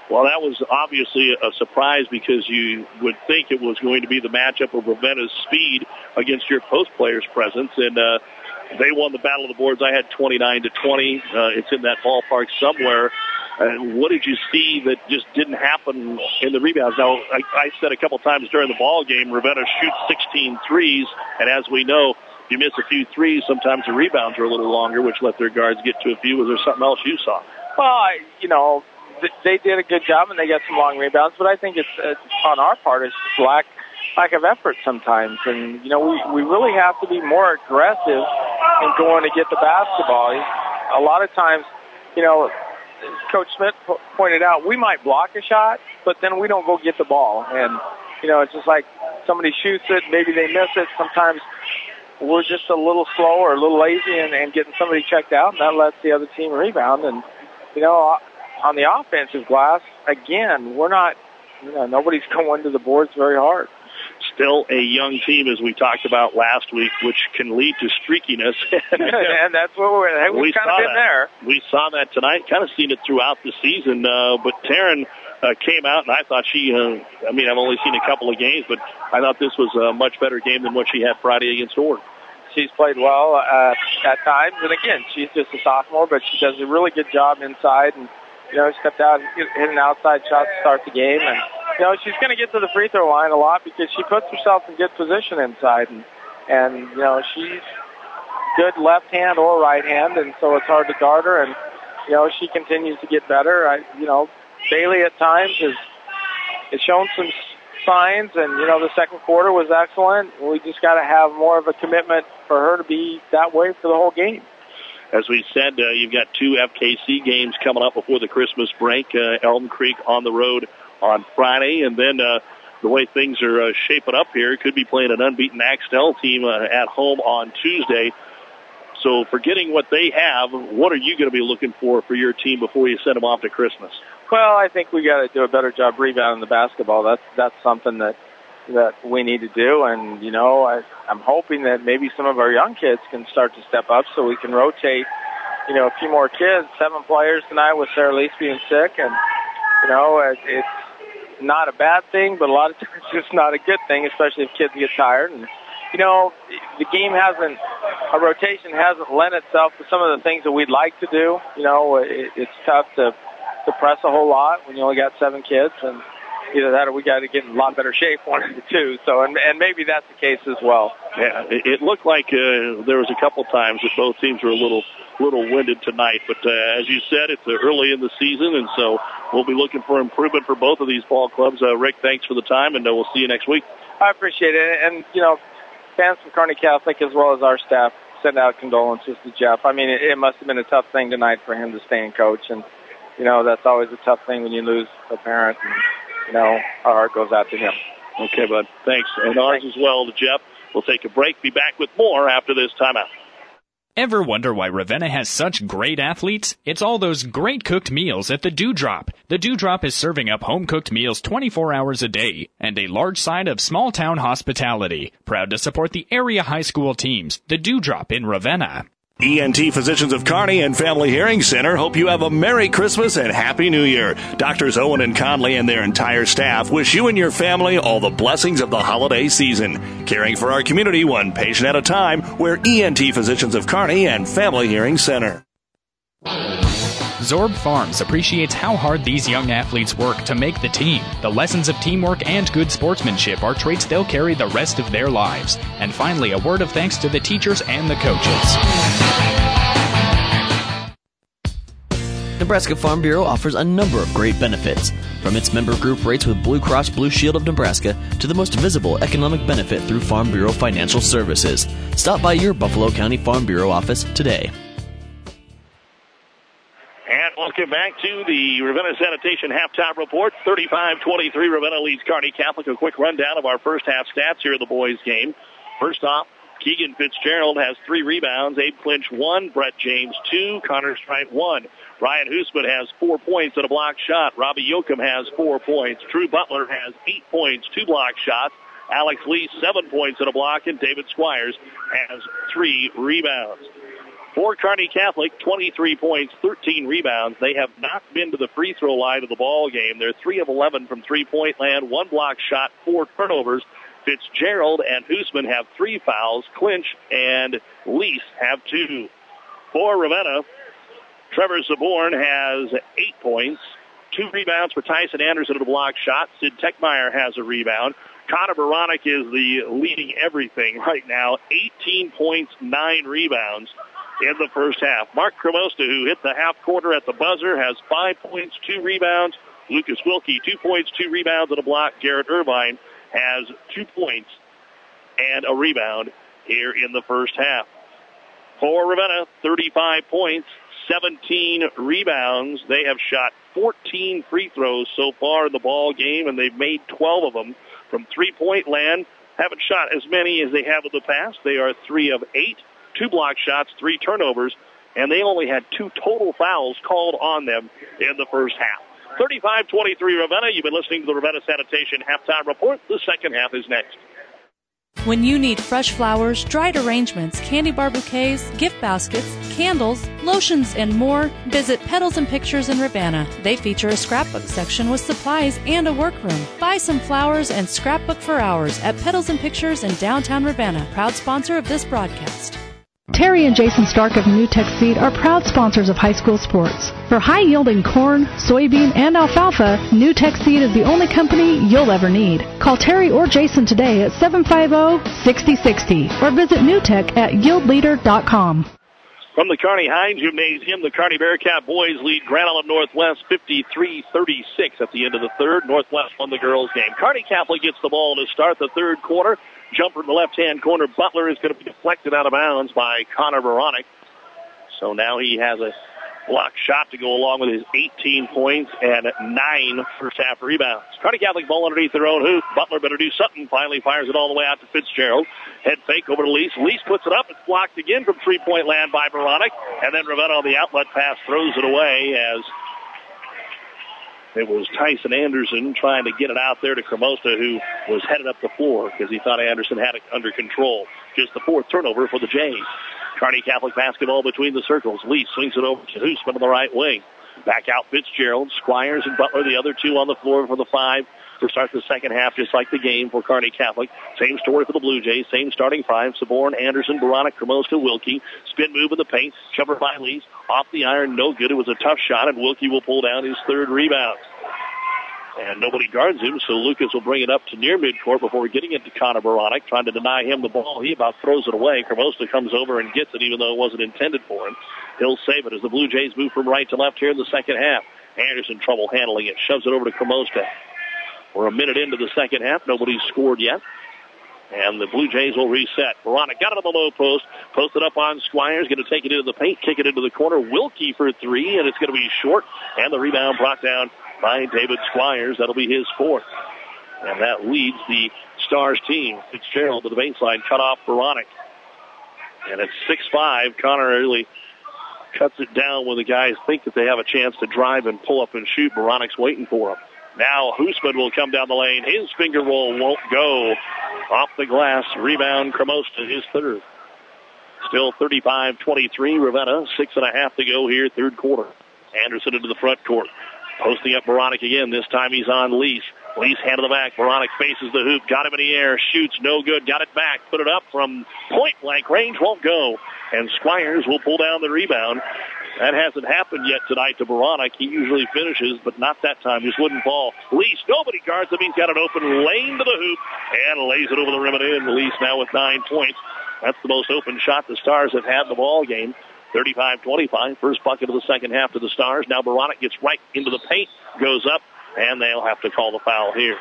Well, that was obviously a surprise because you would think it was going to be the matchup of Ravenna's speed against your post players' presence, and uh, they won the battle of the boards. I had twenty-nine to twenty. Uh, it's in that ballpark somewhere. Uh, what did you see that just didn't happen in the rebounds? Now, I, I said a couple times during the ball game, Ravenna shoots sixteen threes, and as we know, if you miss a few threes, sometimes the rebounds are a little longer, which let their guards get to a few. Was there something else you saw? Well, I, you know, th- they did a good job, and they got some long rebounds, but I think it's, it's on our part, it's just lack, lack of effort sometimes. And, you know, we, we really have to be more aggressive in going to get the basketball. A lot of times, you know, Coach Smith po- pointed out, we might block a shot, but then we don't go get the ball. And, you know, it's just like somebody shoots it, maybe they miss it. Sometimes we're just a little slow or a little lazy and, and getting somebody checked out, and that lets the other team rebound. And, you know, on the offensive glass, again, we're not, you know, nobody's going to the boards very hard. Still a young team, as we talked about last week, which can lead to streakiness. And that's what we're, we've we kind of been that. there. We saw that tonight, kind of seen it throughout the season. Uh, but Taryn uh, came out, and I thought she, uh, I mean, I've only seen a couple of games, but I thought this was a much better game than what she had Friday against Ord. She's played well uh, at times, and again, she's just a sophomore, but she does a really good job inside, and, you know, stepped out and hit an outside shot to start the game, and, you know, she's going to get to the free throw line a lot because she puts herself in good position inside, and, and you know, she's good left hand or right hand, and so it's hard to guard her, and, you know, she continues to get better. I, you know, Bailey at times has, has shown some signs, and, you know, the second quarter was excellent. We just got to have more of a commitment for her to be that way for the whole game. As we said, uh, you've got two F K C games coming up before the Christmas break. Uh, Elm Creek on the road on Friday, and then uh, the way things are uh, shaping up here, could be playing an unbeaten Axtell team uh, at home on Tuesday. So forgetting what they have, what are you going to be looking for for your team before you send them off to Christmas? Well, I think we got to do a better job rebounding the basketball. That's that's something that that we need to do, and you know, I, I'm hoping that maybe some of our young kids can start to step up so we can rotate, you know, a few more kids. Seven players tonight with Sarah Lease being sick, and you know, it, it's not a bad thing, but a lot of times it's not a good thing, especially if kids get tired. And you know, the game hasn't, a rotation hasn't lent itself to some of the things that we'd like to do. You know, it, it's tough to to press a whole lot when you only got seven kids, and either that or we got to get in a lot better shape, one of the two. So, and, and maybe that's the case as well. Yeah, it, it looked like uh, there was a couple times that both teams were a little little winded tonight. But uh, as you said, it's uh, early in the season, and so we'll be looking for improvement for both of these ball clubs. Uh, Rick, thanks for the time, and uh, we'll see you next week. I appreciate it. And, you know, fans from Kearney Catholic as well as our staff send out condolences to Jeff. I mean, it, it must have been a tough thing tonight for him to stay and coach. And, you know, that's always a tough thing when you lose a parent. And, you know, our heart goes out to him. Okay, bud. Thanks. And ours as well to Jeff. We'll take a break. Be back with more after this timeout. Ever wonder why Ravenna has such great athletes? It's all those great cooked meals at the Dewdrop. The Dewdrop is serving up home-cooked meals twenty-four hours a day and a large side of small-town hospitality. Proud to support the area high school teams. The Dewdrop in Ravenna. E N T Physicians of Kearney and Family Hearing Center hope you have a Merry Christmas and Happy New Year. Doctors Owen and Conley and their entire staff wish you and your family all the blessings of the holiday season. Caring for our community one patient at a time, we're E N T Physicians of Kearney and Family Hearing Center. Zorb Farms appreciates how hard these young athletes work to make the team. The lessons of teamwork and good sportsmanship are traits they'll carry the rest of their lives. And finally, a word of thanks to the teachers and the coaches. Nebraska Farm Bureau offers a number of great benefits. From its member group rates with Blue Cross Blue Shield of Nebraska to the most visible economic benefit through Farm Bureau Financial Services. Stop by your Buffalo County Farm Bureau office today. And welcome back to the Ravenna Sanitation Halftime Report. thirty-five twenty-three, Ravenna leads Kearney Catholic. A quick rundown of our first half stats here in the boys' game. First off, Keegan Fitzgerald has three rebounds. Abe Clinch, one. Brett James, two. Connor Strite, one. Ryan Hoosman has four points and a block shot. Robbie Yoakum has four points. Drew Butler has eight points, two block shots. Alex Lee, seven points and a block. And David Squires has three rebounds. For Kearney Catholic, twenty-three points, thirteen rebounds. They have not been to the free throw line of the ball game. They're three of eleven from three-point land, one block shot, four turnovers. Fitzgerald and Hoosman have three fouls. Clinch and Lease have two. For Ravenna, Trevor Zaborn has eight points, two rebounds for Tyson Anderson at a block shot. Sid Techmeyer has a rebound. Connor Baranek is the leading everything right now, eighteen points, nine rebounds in the first half. Mark Cremosta, who hit the half quarter at the buzzer, has five points, two rebounds. Lucas Wilkie, two points, two rebounds and a block. Garrett Irvine has two points and a rebound here in the first half. For Ravenna, thirty-five points, seventeen rebounds. They have shot fourteen free throws so far in the ball game, and they've made twelve of them from three-point land. Haven't shot as many as they have in the past. They are three of eight, two block shots, three turnovers, and they only had two total fouls called on them in the first half. thirty-five twenty-three Ravenna. You've been listening to the Ravenna Sanitation Halftime Report. The second half is next. When you need fresh flowers, dried arrangements, candy bar bouquets, gift baskets, candles, lotions, and more, visit Petals and Pictures in Ravenna. They feature a scrapbook section with supplies and a workroom. Buy some flowers and scrapbook for hours at Petals and Pictures in downtown Ravenna, proud sponsor of this broadcast. Terry and Jason Stark of New Tech Seed are proud sponsors of high school sports. For high-yielding corn, soybean, and alfalfa, New Tech Seed is the only company you'll ever need. Call Terry or Jason today at seven five zero, six zero six zero or visit newtech at yield leader dot com. From the Kearney High Gymnasium, the Kearney Bearcat boys lead Grand Island Northwest fifty-three thirty-six at the end of the third. Northwest won the girls' game. Kearney Catholic gets the ball to start the third quarter. Jumper in the left-hand corner. Butler is going to be deflected out of bounds by Connor Baranek. So now he has a block shot to go along with his eighteen points and nine first-half rebounds. Kearney Catholic ball underneath their own hoop. Butler better do something. Finally fires it all the way out to Fitzgerald. Head fake over to Lease. Lease puts it up. It's blocked again from three-point land by Baranek. And then Ravenna on the outlet pass throws it away as it was Tyson Anderson trying to get it out there to Cremosta, who was headed up the floor because he thought Anderson had it under control. Just the fourth turnover for the Jays. Kearney Catholic basketball between the circles. Lee swings it over to Hoosman on the right wing. Back out Fitzgerald. Squires and Butler, the other two on the floor for the five to start the second half, just like the game for Kearney Catholic. Same story for the Blue Jays. Same starting five. Saborn, Anderson, Baranek, Cremosta, Wilkie. Spin move in the paint. Jumper by Lees. Off the iron. No good. It was a tough shot, and Wilkie will pull down his third rebound. And nobody guards him, so Lucas will bring it up to near midcourt before getting it to Connor Baranek, trying to deny him the ball. He about throws it away. Cremosta comes over and gets it, even though it wasn't intended for him. He'll save it as the Blue Jays move from right to left here in the second half. Anderson trouble handling it. Shoves it over to Cremosta. We're a minute into the second half. Nobody's scored yet. And the Blue Jays will reset. Baranek got it on the low post. Posted up on Squires. Going to take it into the paint. Kick it into the corner. Wilkie for three. And it's going to be short. And the rebound brought down by David Squires. That'll be his fourth. And that leads the Stars team. Fitzgerald to the baseline. Cut off Baranek. And it's six five. Connor really cuts it down when the guys think that they have a chance to drive and pull up and shoot. Baranek's waiting for him. Now Hoosman will come down the lane. His finger roll won't go. Off the glass. Rebound Cremosta, his third. Still thirty-five twenty-three. Ravenna. Six and a half to go here, third quarter. Anderson into the front court. Posting up Baranek again. This time he's on Lease. Lease hand to the back. Baranek faces the hoop. Got him in the air. Shoots. No good. Got it back. Put it up from point blank range. Won't go. And Squires will pull down the rebound. That hasn't happened yet tonight to Baranek. He usually finishes, but not that time. Just wouldn't fall. Lease, nobody guards him. He's got an open lane to the hoop and lays it over the rim and in. Lease now with nine points. That's the most open shot the Stars have had in the ball game. thirty-five twenty-five. First bucket of the second half to the Stars. Now Baranek gets right into the paint, goes up, and they'll have to call the foul here.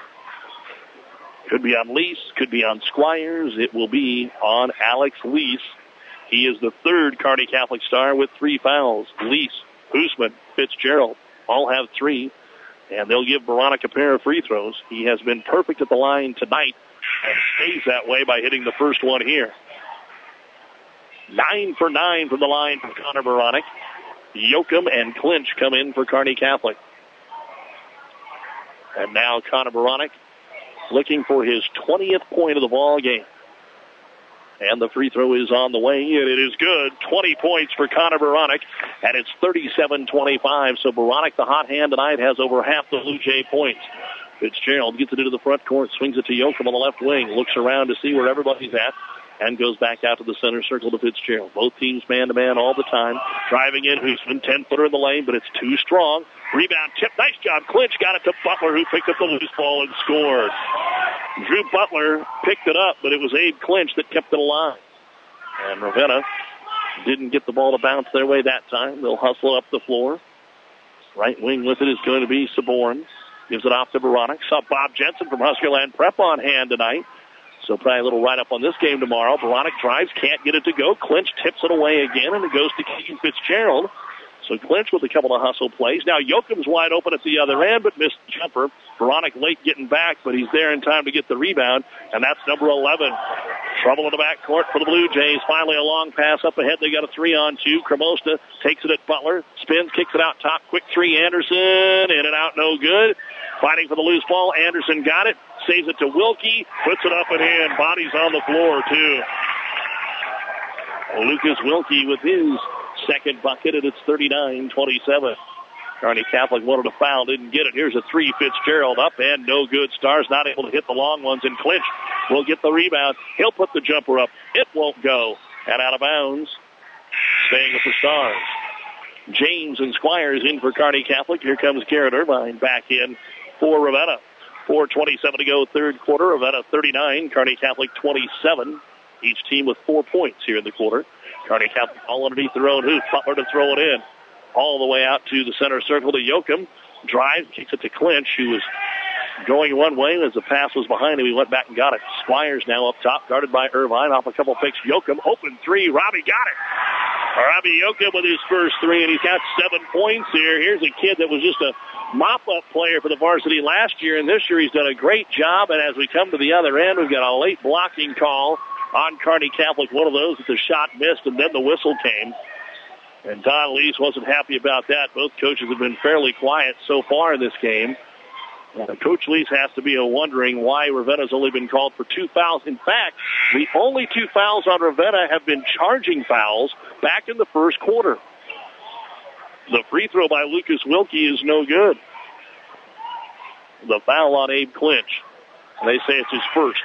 Could be on Lease, could be on Squires. It will be on Alex Lease. He is the third Kearney Catholic Star with three fouls. Lease, Hoosman, Fitzgerald all have three, and they'll give Baranek a pair of free throws. He has been perfect at the line tonight and stays that way by hitting the first one here. Nine for nine from the line from Connor Baranek. Yoakum and Clinch come in for Kearney Catholic. And now Connor Baranek looking for his twentieth point of the ball game. And the free throw is on the way, and it is good. twenty points for Connor Baranek, and it's thirty-seven twenty-five. So Baranek, the hot hand tonight, has over half the Blue Jay points. Fitzgerald gets it into the front court, swings it to Yoakum on the left wing, looks around to see where everybody's at, and goes back out to the center circle to Fitzgerald. Both teams man-to-man all the time. Driving in, Hoosman, ten-footer in the lane, but it's too strong. Rebound tip, nice job. Clinch got it to Butler, who picked up the loose ball and scored. Drew Butler picked it up, but it was Abe Clinch that kept it alive. And Ravenna didn't get the ball to bounce their way that time. They'll hustle up the floor. Right wing with it is going to be Saborn. Gives it off to Baranek. Saw Bob Jensen from Huskerland Prep on hand tonight. So probably a little write-up on this game tomorrow. Baranek drives, can't get it to go. Clinch tips it away again, and it goes to Keegan Fitzgerald. So Clinch with a couple of hustle plays. Now Yoakum's wide open at the other end, but missed the jumper. Baranek late getting back, but he's there in time to get the rebound, and that's number eleven. Trouble in the backcourt for the Blue Jays. Finally a long pass up ahead. They got a three-on-two. Cremosta takes it at Butler. Spins, kicks it out top. Quick three, Anderson. In and out, no good. Fighting for the loose ball. Anderson got it. Saves it to Wilkie. Puts it up and in. Bodies on the floor, too. Lucas Wilkie with his second bucket, and it's thirty-nine twenty-seven. Kearney Catholic wanted a foul, didn't get it. Here's a three, Fitzgerald up and no good. Stars not able to hit the long ones, and Clinch will get the rebound. He'll put the jumper up. It won't go. And out of bounds, staying with the Stars. James and Squires in for Kearney Catholic. Here comes Garrett Irvine back in for Ravenna. four twenty-seven to go, third quarter. Ravenna thirty-nine, Kearney Catholic twenty-seven. Each team with four points here in the quarter. Kearney Catholic all underneath their own hoop. Butler to throw it in. All the way out to the center circle to Yoakum. Drives, kicks it to Clinch, who was going one way. As the pass was behind him, he went back and got it. Squires now up top, guarded by Irvine. Off a couple picks. Yoakum, open three. Robbie got it. Robbie Yoakum with his first three, and he's got seven points here. Here's a kid that was just a mop-up player for the varsity last year, and this year he's done a great job. And as we come to the other end, we've got a late blocking call on Kearney Catholic. One of those that the shot missed, and then the whistle came. And Don Lees wasn't happy about that. Both coaches have been fairly quiet so far in this game. Uh, Coach Lees has to be wondering why Ravenna's only been called for two fouls. In fact, the only two fouls on Ravenna have been charging fouls back in the first quarter. The free throw by Lucas Wilkie is no good. The foul on Abe Clinch. They say it's his first.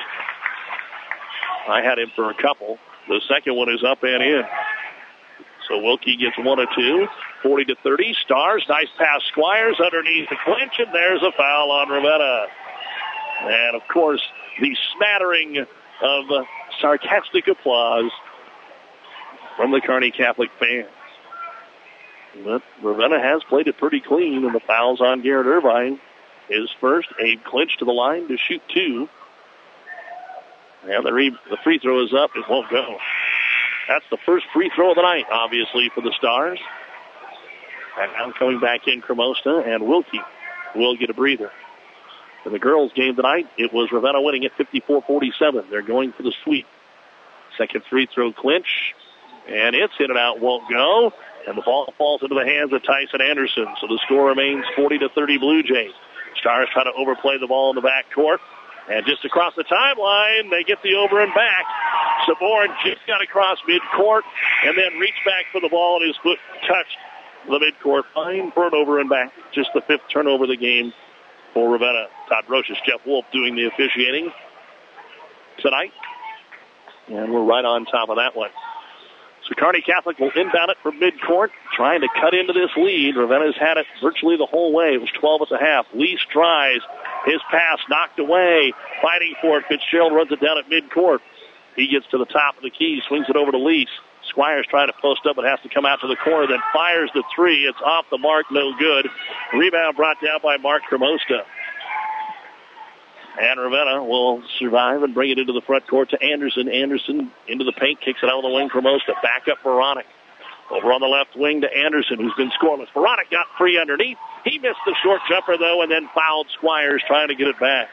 I had him for a couple. The second one is up and in. So Wilkie gets one or two, forty to thirty. Stars, nice pass. Squires underneath the Clinch, and there's a foul on Ravenna. And, of course, the smattering of uh, sarcastic applause from the Kearney Catholic fans. But Ravenna has played it pretty clean, and the foul's on Garrett Irvine. His first. Abe Clinch to the line to shoot two. And the, re- the free throw is up. It won't go. That's the first free throw of the night, obviously, for the Stars. And now coming back in, Cremosta and Wilkie will get a breather. In the girls' game tonight, it was Ravenna winning at fifty-four forty-seven. They're going for the sweep. Second free throw, Clinch. And it's in and out, won't go. And the ball falls into the hands of Tyson Anderson. So the score remains forty to thirty Blue Jays. Stars try to overplay the ball in the backcourt. And just across the timeline, they get the over and back. Saborn just got across midcourt and then reached back for the ball, and his foot touched the midcourt line for an over and back. Just the fifth turnover of the game for Ravenna. Todd Roches, Jeff Wolf doing the officiating tonight. And we're right on top of that one. So Kearney Catholic will inbound it from midcourt, trying to cut into this lead. Ravenna's had it virtually the whole way. It was twelve at the half. Lease tries. His pass knocked away. Fighting for it. Fitzgerald runs it down at midcourt. He gets to the top of the key, swings it over to Lease. Squires trying to post up, but has to come out to the corner, then fires the three. It's off the mark, no good. Rebound brought down by Mark Cremosta. And Ravenna will survive and bring it into the front court to Anderson. Anderson into the paint, kicks it out on the wing. Cremosta back up Baranek. Over on the left wing to Anderson, who's been scoreless. Baranek got free underneath. He missed the short jumper, though, and then fouled Squires trying to get it back.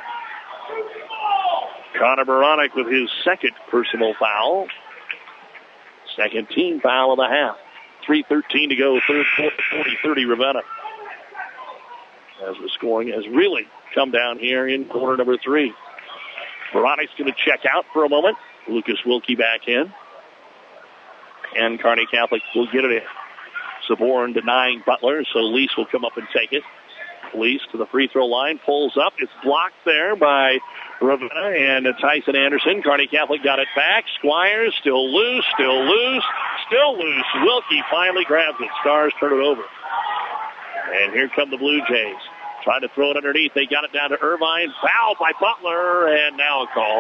Connor Baranek with his second personal foul. Second team foul of the half. three thirteen to go, third quarter, forty thirty Ravenna. As the scoring has really come down here in quarter number three. Baranek's going to check out for a moment. Lucas Wilkie back in. And Kearney Catholic will get it in. Saborn denying Butler, so Lease will come up and take it. Lease to the free throw line, pulls up. It's blocked there by Ravenna and Tyson Anderson. Kearney Catholic got it back. Squires still loose, still loose, still loose. Wilkie finally grabs it. Stars turn it over. And here come the Blue Jays. Trying to throw it underneath. They got it down to Irvine. Foul by Butler, and now a call.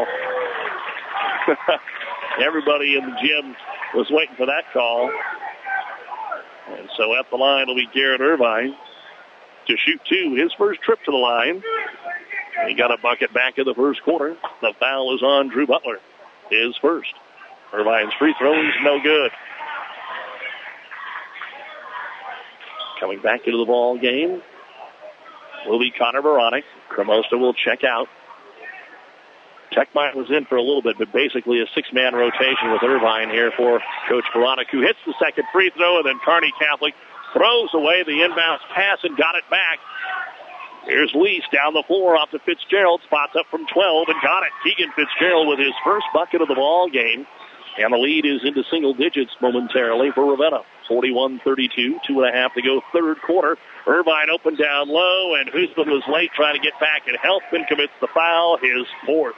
Everybody in the gym was waiting for that call. And so at the line will be Garrett Irvine to shoot two. His first trip to the line. He got a bucket back in the first quarter. The foul is on Drew Butler. His first. Irvine's free throw is no good. Coming back into the ball game will be Connor Veronic. Cremosta will check out. Techmine was in for a little bit, but basically a six-man rotation with Irvine here for Coach Veronic, who hits the second free throw, and then Kearney Catholic throws away the inbounds pass and got it back. Here's Lease down the floor off to Fitzgerald. Spots up from twelve and got it. Keegan Fitzgerald with his first bucket of the ball game. And the lead is into single digits momentarily for Ravenna. forty-one thirty-two, two and a half to go, third quarter. Irvine opened down low, and Houston was late trying to get back and help and commits the foul, his fourth.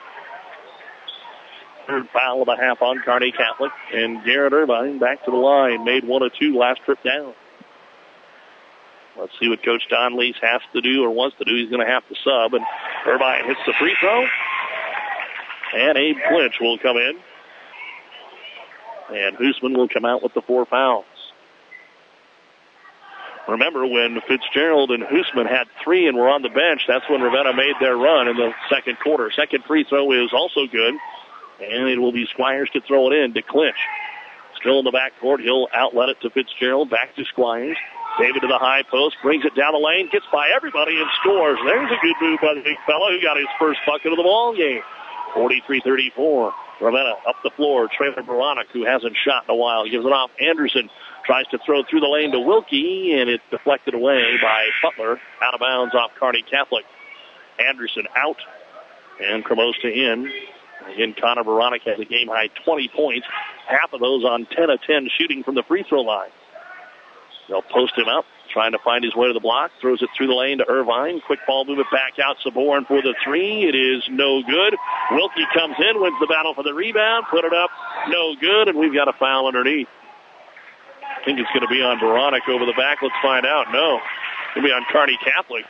Third foul of the half on Kearney Catholic. And Garrett Irvine back to the line. Made one of two last trip down. Let's see what Coach Don Lease has to do or wants to do. He's going to have to sub. And Irvine hits the free throw. And Abe Clinch will come in. And Hoosman will come out with the four fouls. Remember, when Fitzgerald and Hoosman had three and were on the bench, that's when Ravenna made their run in the second quarter. Second free throw is also good. And it will be Squires to throw it in to Clinch. Still in the backcourt. He'll outlet it to Fitzgerald. Back to Squires. David to the high post. Brings it down the lane. Gets by everybody and scores. There's a good move by the big fella who got his first bucket of the ball game. forty-three thirty-four. Ravenna up the floor. Traylor Veronic, who hasn't shot in a while, gives it off. Anderson tries to throw through the lane to Wilkie, and it's deflected away by Butler. Out of bounds off Kearney Catholic. Anderson out. And Cremosta in. Again, Connor Veronic has a game-high twenty points. Half of those on ten of ten shooting from the free throw line. They'll post him up, trying to find his way to the block. Throws it through the lane to Irvine. Quick ball movement back out. Saborn for the three. It is no good. Wilkie comes in, wins the battle for the rebound. Put it up. No good, and we've got a foul underneath. I think it's going to be on Veronic over the back. Let's find out. No. It's going to be on Kearney Catholic.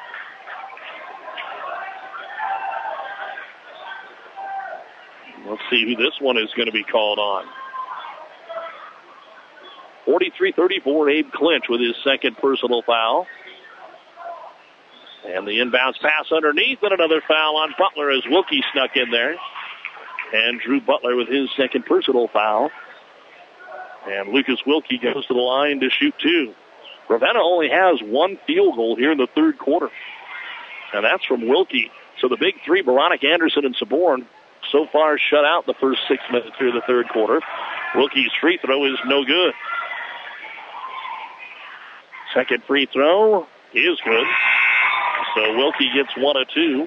Let's see who this one is going to be called on. forty-three thirty-four, Abe Clinch with his second personal foul. And the inbounds pass underneath, and another foul on Butler as Wilkie snuck in there. And Drew Butler with his second personal foul. And Lucas Wilkie goes to the line to shoot two. Ravenna only has one field goal here in the third quarter. And that's from Wilkie. So the big three, Veronic, Anderson, and Saborn, so far shut out the first six minutes here of the third quarter. Wilkie's free throw is no good. Second free throw is good. So Wilkie gets one of two.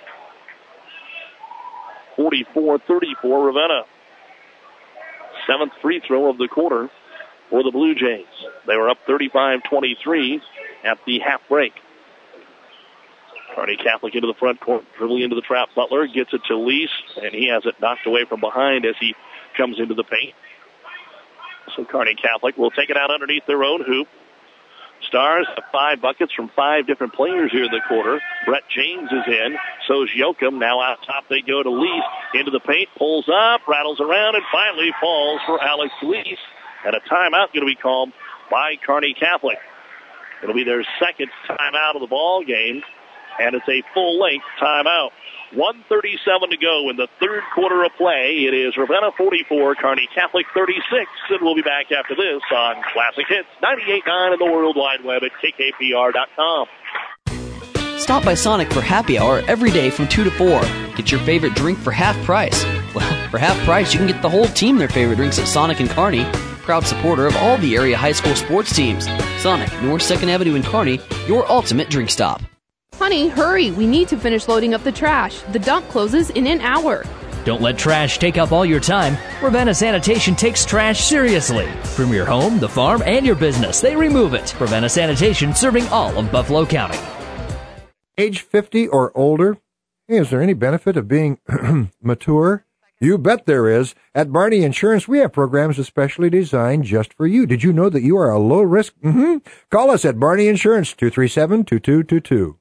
forty-four thirty-four Ravenna. Seventh free throw of the quarter for the Blue Jays. They were up thirty-five twenty-three at the half break. Kearney Catholic into the front court, dribbling into the trap. Butler gets it to Lease, and he has it knocked away from behind as he comes into the paint. So Kearney Catholic will take it out underneath their own hoop. Stars have five buckets from five different players here in the quarter. Brett James is in. So's Yoakum. Now out top they go to Lease. Into the paint, pulls up, rattles around, and finally falls for Alex Lease. And a timeout going to be called by Kearney Catholic. It'll be their second timeout of the ball game. And it's a full-length timeout. one thirty-seven to go in the third quarter of play. It is Ravenna forty-four, Kearney Catholic thirty-six. And we'll be back after this on Classic Hits ninety-eight point nine and the World Wide Web at K K P R dot com. Stop by Sonic for happy hour every day from two to four. Get your favorite drink for half price. Well, for half price, you can get the whole team their favorite drinks at Sonic and Kearney. Proud supporter of all the area high school sports teams. Sonic, North second Avenue in Kearney, your ultimate drink stop. Honey, hurry. We need to finish loading up the trash. The dump closes in an hour. Don't let trash take up all your time. Ravenna Sanitation takes trash seriously. From your home, the farm, and your business, they remove it. Ravenna Sanitation, serving all of Buffalo County. Age fifty or older? Hey, is there any benefit of being mature? You bet there is. At Barney Insurance, we have programs especially designed just for you. Did you know that you are a low risk? Mm-hmm. Call us at Barney Insurance, two three seven, two two two two.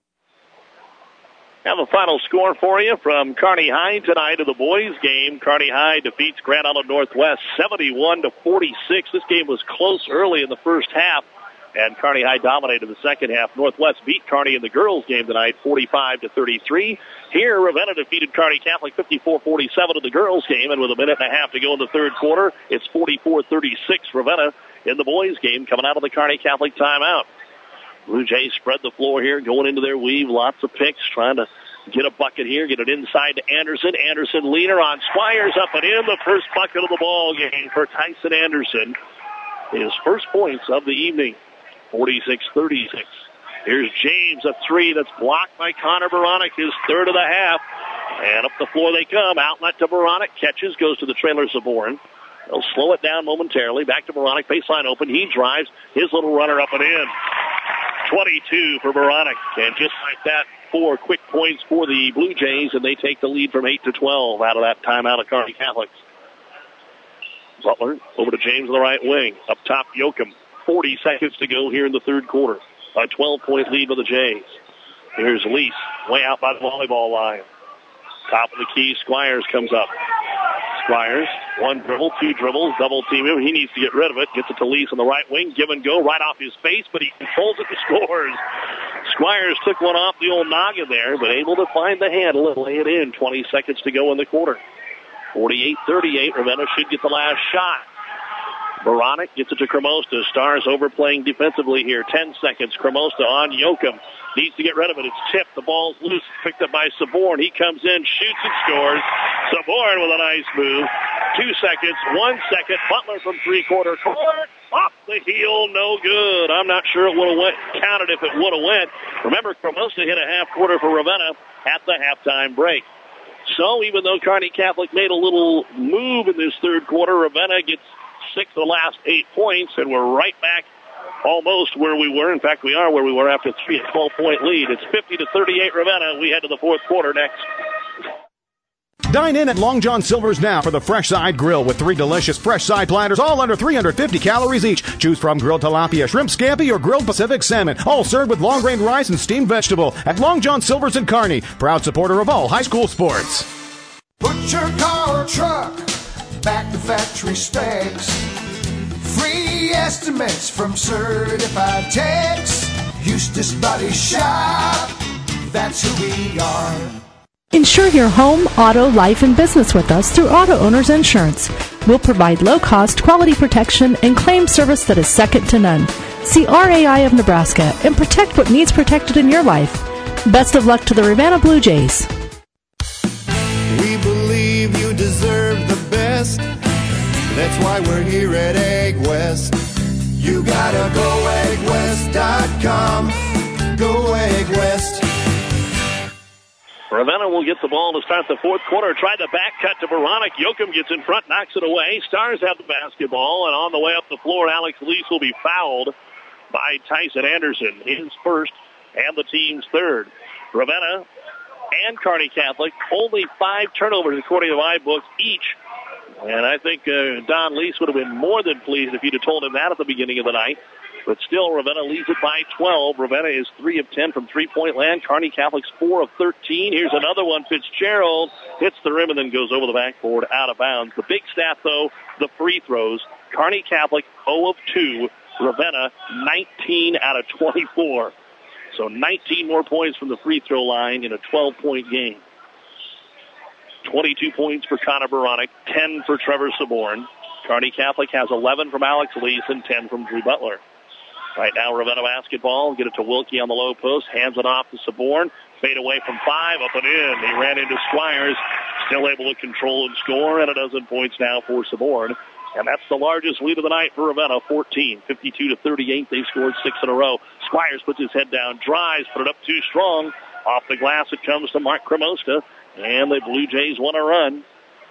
Have a final score for you from Kearney High tonight of the boys game. Kearney High defeats Grand Island Northwest seventy-one to forty-six. This game was close early in the first half, and Kearney High dominated the second half. Northwest beat Kearney in the girls game tonight forty-five to thirty-three. Here, Ravenna defeated Kearney Catholic fifty-four forty-seven in the girls game, and with a minute and a half to go in the third quarter, it's forty-four thirty-six Ravenna in the boys game coming out of the Kearney Catholic timeout. Blue Jays spread the floor here, going into their weave. Lots of picks, trying to get a bucket here, get it inside to Anderson. Anderson leaner on Squires, up and in. The first bucket of the ball game for Tyson Anderson. His first points of the evening, forty-six thirty-six. Here's James, a three that's blocked by Connor Baranek, his third of the half. And up the floor they come. Outlet to Baranek. Catches, goes to the trailer Zaborn. They'll slow it down momentarily. Back to Baranek. Baseline open. He drives. His little runner up and in. twenty-two for Baranek. And just like that, four quick points for the Blue Jays, and they take the lead from eight to twelve out of that timeout of Kearney Catholics. Butler over to James on the right wing. Up top, Yoakum. forty seconds to go here in the third quarter. A twelve-point lead for the Jays. Here's Lease, way out by the volleyball line. Top of the key, Squires comes up. Squires, one dribble, two dribbles, double team him. He needs to get rid of it. Gets it to Lease on the right wing. Give and go right off his face, but he controls it and scores. Squires took one off the old noggin there, but able to find the handle and lay it in. twenty seconds to go in the quarter. forty-eight thirty-eight. Ravenna should get the last shot. Baranek gets it to Cremosta. Stars overplaying defensively here. Ten seconds. Cremosta on Yoakum. Needs to get rid of it. It's tipped. The ball's loose. Picked up by Saborn. He comes in, shoots and scores. Saborn with a nice move. Two seconds. One second. Butler from three-quarter court. Off the heel. No good. I'm not sure it would have went. Counted if it would have went. Remember, Cremosta hit a half quarter for Ravenna at the halftime break. So even though Kearney Catholic made a little move in this third quarter, Ravenna gets six of the last eight points, and we're right back almost where we were. In fact, we are where we were after three, a twelve-point lead. It's fifty to thirty-eight Ravenna. We head to the fourth quarter next. Dine in at Long John Silver's now for the Fresh Side Grill with three delicious fresh side platters, all under three hundred fifty calories each. Choose from grilled tilapia, shrimp scampi, or grilled Pacific salmon, all served with long-grain rice and steamed vegetable at Long John Silver's in Kearney, proud supporter of all high school sports. Put your car or truck back to factory specs. Free estimates from certified techs. Eustace Body Shop, that's who we are. Insure your home, auto, life, and business with us through Auto Owners Insurance. We'll provide low-cost, quality protection and claim service that is second to none. See R A I of Nebraska and protect what needs protected in your life. Best of luck to the Ravenna Blue Jays. We believe you deserve the best. That's why we're here at Egg West. You gotta go egg west dot com. Go Egg West. Ravenna will get the ball to start the fourth quarter. Tried the back cut to Baranek. Yoakum gets in front, knocks it away. Stars have the basketball, and on the way up the floor, Alex Lease will be fouled by Tyson Anderson. His first and the team's third. Ravenna and Kearney Catholic, only five turnovers according to my books each. And I think uh, Don Lease would have been more than pleased if you'd have told him that at the beginning of the night. But still, Ravenna leads it by twelve. Ravenna is three of ten from three-point land. Kearney Catholic's four of thirteen. Here's another one. Fitzgerald hits the rim and then goes over the backboard out of bounds. The big stat, though, the free throws. Kearney Catholic zero of two. Ravenna nineteen out of twenty-four. So nineteen more points from the free throw line in a twelve-point game. twenty-two points for Connor Baranek, ten for Trevor Saborn. Kearney Catholic has eleven from Alex Lease and ten from Drew Butler. Right now, Ravenna basketball. Get it to Wilkie on the low post. Hands it off to Saborn. Fade away from five. Up and in. He ran into Squires. Still able to control and score. And a dozen points now for Saborn. And that's the largest lead of the night for Ravenna. fourteen. fifty-two to thirty-eight. They scored six in a row. Squires puts his head down. Drives. Put it up too strong. Off the glass it comes to Mark Cremosta. And the Blue Jays want to run.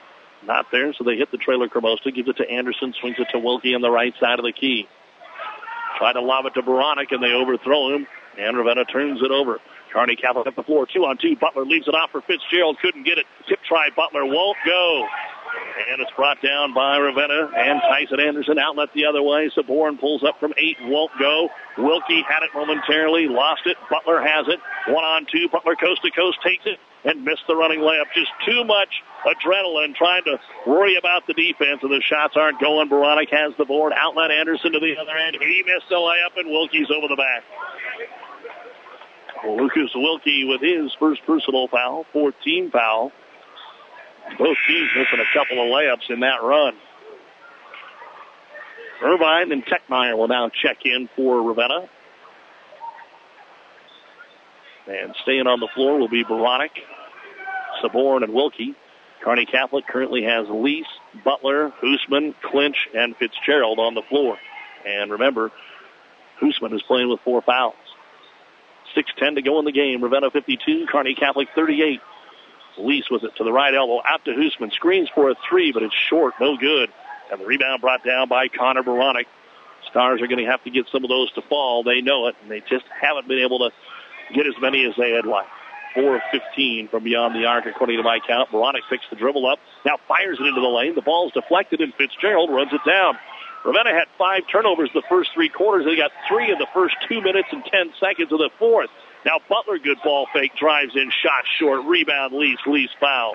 Not there, so they hit the trailer. Cremosta gives it to Anderson, swings it to Wilkie on the right side of the key. Try to lob it to Beranek, and they overthrow him, and Ravenna turns it over. Kearney Catholic up the floor, two on two. Butler leaves it off for Fitzgerald. Couldn't get it. Tip try. Butler won't go. And it's brought down by Ravenna and Tyson Anderson. Outlet the other way. Sabourin pulls up from eight. Won't go. Wilkie had it momentarily. Lost it. Butler has it. One on two. Butler coast to coast takes it and missed the running layup. Just too much adrenaline trying to worry about the defense, and the shots aren't going. Beranek has the board. Outlet Anderson to the other end. He missed the layup, and Wilkie's over the back. Lucas Wilkie with his first personal foul, fourth team foul. Both teams missing a couple of layups in that run. Irvine and Techmeyer will now check in for Ravenna. And staying on the floor will be Beranek, Sabourin, and Wilkie. Kearney Catholic currently has Lease, Butler, Hoosman, Clinch, and Fitzgerald on the floor. And remember, Hoosman is playing with four fouls. six ten to go in the game. Ravenna fifty-two, Kearney Catholic thirty-eight. Lease with it to the right elbow. Out to Hoosman. Screens for a three, but it's short. No good. And the rebound brought down by Connor Beranek. Stars are going to have to get some of those to fall. They know it, and they just haven't been able to get as many as they had liked. four of fifteen from beyond the arc, according to my count. Beranek picks the dribble up. Now fires it into the lane. The ball's deflected, and Fitzgerald runs it down. Ravenna had five turnovers the first three quarters. They got three in the first two minutes and ten seconds of the fourth. Now Butler, good ball fake, drives in, shot short, rebound, Lease, Lease foul.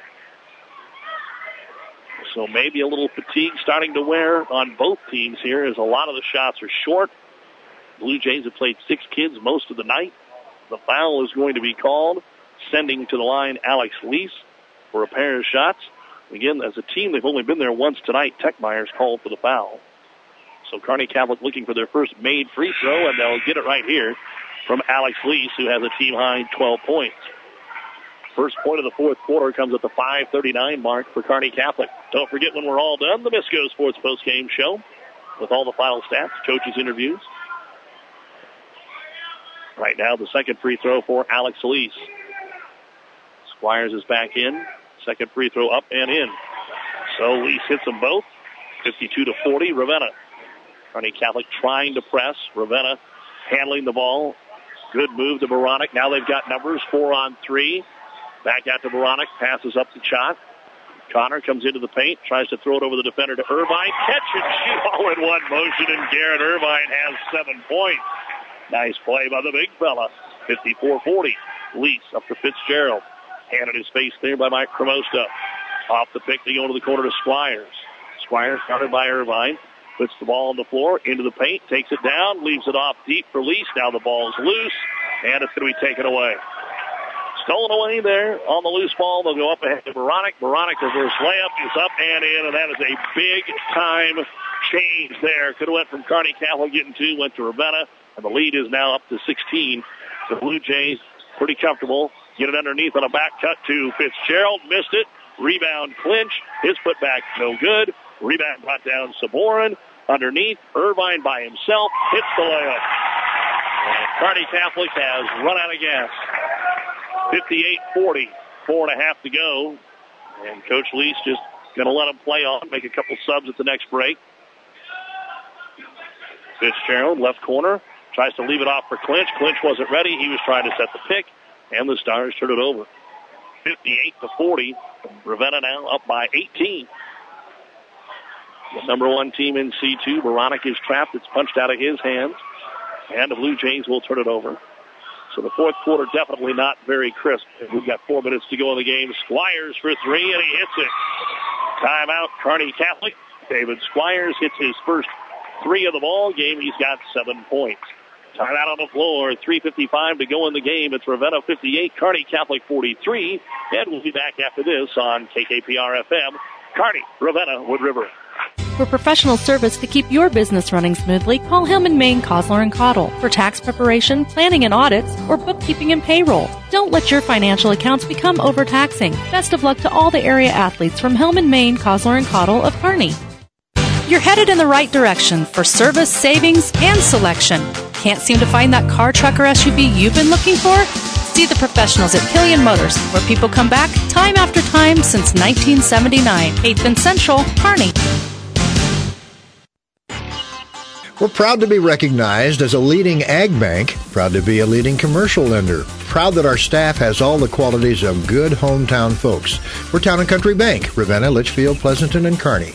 So maybe a little fatigue starting to wear on both teams here as a lot of the shots are short. Blue Jays have played six kids most of the night. The foul is going to be called, sending to the line Alex Lease for a pair of shots. Again, as a team, they've only been there once tonight. Techmeyer's called for the foul. So Kearney Catholic looking for their first made free throw, and they'll get it right here from Alex Lease, who has a team-high twelve points. First point of the fourth quarter comes at the five thirty-nine mark for Kearney Catholic. Don't forget, when we're all done, the Misco Sports Postgame Show with all the final stats, coaches' interviews. Right now, the second free throw for Alex Lease. Squires is back in. Second free throw up and in. So Lease hits them both. fifty-two to forty, Ravenna. Kearney Catholic trying to press. Ravenna handling the ball. Good move to Beranek. Now they've got numbers, four on three. Back out to Beranek. Passes up the shot. Connor comes into the paint. Tries to throw it over the defender to Irvine. Catch and shoot all in one motion, and Garrett Irvine has seven points. Nice play by the big fella. fifty-four forty. Lease up to Fitzgerald. Hand in his face there by Mike Cremosta. Off the pick, they go to the corner to Squires. Squires started by Irvine. Puts the ball on the floor, into the paint, takes it down, leaves it off deep for Lease. Now the ball's loose, and it's going to be taken away. Stolen away there on the loose ball. They'll go up ahead to Beranek. Beranek reverse layup is up and in, and that is a big-time change there. Could have went from Kearney Catholic getting two, went to Ravenna, and the lead is now up to sixteen. The Blue Jays pretty comfortable. Get it underneath on a back cut to Fitzgerald. Missed it. Rebound Clinch. His putback no good. Rebound brought down Sabourin. Underneath, Irvine by himself hits the layup. And Kearney Catholic has run out of gas. fifty-eight forty. Four and a half to go. And Coach Lease just going to let him play on, make a couple subs at the next break. Fitzgerald, left corner, tries to leave it off for Clinch. Clinch wasn't ready. He was trying to set the pick, and the Stars turn it over. fifty-eight to forty. Ravenna now up by eighteen. The number one team in C two, Beranek, is trapped. It's punched out of his hands, and the Blue Jays will turn it over. So the fourth quarter definitely not very crisp. We've got four minutes to go in the game. Squires for three, and he hits it. Timeout, Kearney Catholic. David Squires hits his first three of the ball game. He's got seven points. Timeout on the floor. three fifty-five to go in the game. It's Ravenna fifty-eight, Kearney Catholic forty-three. And we'll be back after this on K K P R F M. Kearney, Ravenna, Wood River. For professional service to keep your business running smoothly, call Hillman, Maine, Cosler and Cottle for tax preparation, planning and audits, or bookkeeping and payroll. Don't let your financial accounts become overtaxing. Best of luck to all the area athletes from Hillman, Maine, Cosler and Cottle of Kearney. You're headed in the right direction for service, savings, and selection. Can't seem to find that car, truck, or S U V you've been looking for? See the professionals at Killian Motors, where people come back time after time since nineteen seventy-nine. eighth and Central, Kearney. We're proud to be recognized as a leading ag bank, proud to be a leading commercial lender, proud that our staff has all the qualities of good hometown folks. We're Town and Country Bank, Ravenna, Litchfield, Pleasanton, and Kearney.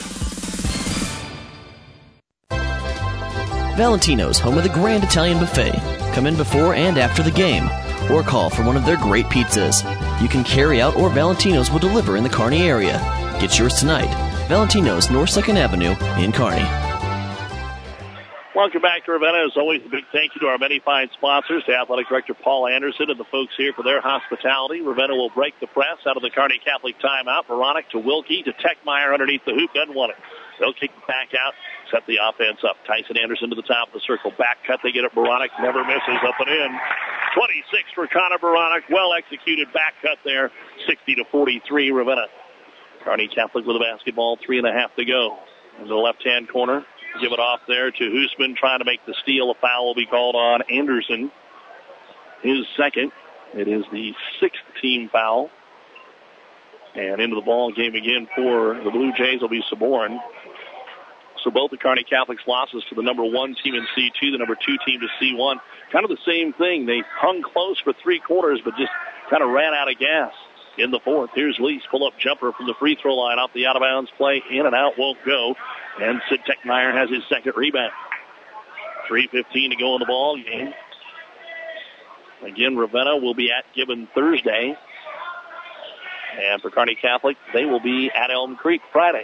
Valentino's, home of the Grand Italian Buffet. Come in before and after the game, or call for one of their great pizzas. You can carry out, or Valentino's will deliver in the Kearney area. Get yours tonight. Valentino's, North second Avenue in Kearney. Welcome back to Ravenna. As always, a big thank you to our many fine sponsors, to Athletic Director Paul Anderson and the folks here for their hospitality. Ravenna will break the press out of the Kearney Catholic timeout. Veronic to Wilkie to Techmeyer underneath the hoop. Doesn't want it. They'll kick it back out, set the offense up. Tyson Anderson to the top of the circle. Back cut. They get it. Veronic never misses. Up and in. twenty-six for Connor Veronic. Well executed back cut there. sixty to forty-three, Ravenna. Kearney Catholic with a basketball. Three and a half to go. In the left-hand corner. Give it off there to Hoosman, trying to make the steal. A foul will be called on Anderson. His second. It is the sixth team foul. And into the ball game again for the Blue Jays will be Saborn. So both the Kearney Catholics losses to the number one team in C two, the number two team to C one. Kind of the same thing. They hung close for three quarters, but just kind of ran out of gas in the fourth. Here's Lee's pull-up jumper from the free throw line off the out-of-bounds play. In and out, won't go. And Sid Techmeyer has his second rebound. three fifteen to go in the ball game. Again, Ravenna will be at Gibbon Thursday. And for Kearney Catholic, they will be at Elm Creek Friday.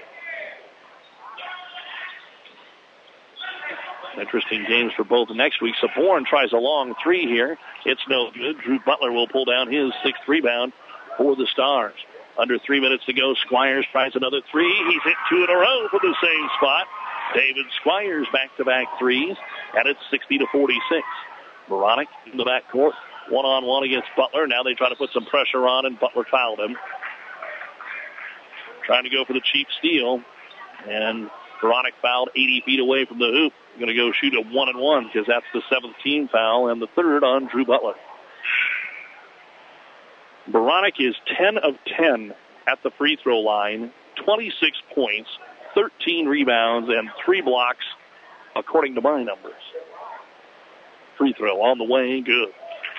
Interesting games for both next week. Saborn tries a long three here. It's no good. Drew Butler will pull down his sixth rebound for the Stars. Under three minutes to go, Squires tries another three. He's hit two in a row from the same spot. David Squires back-to-back threes, and it's sixty to forty-six. Veronic in the backcourt, one-on-one against Butler. Now they try to put some pressure on, and Butler fouled him. Trying to go for the cheap steal, and Veronic fouled eighty feet away from the hoop. Going to go shoot a one-and-one because that's the seventh team foul and the third on Drew Butler. Veronic is ten of ten at the free throw line, twenty-six points, thirteen rebounds, and three blocks, according to my numbers. Free throw on the way, good.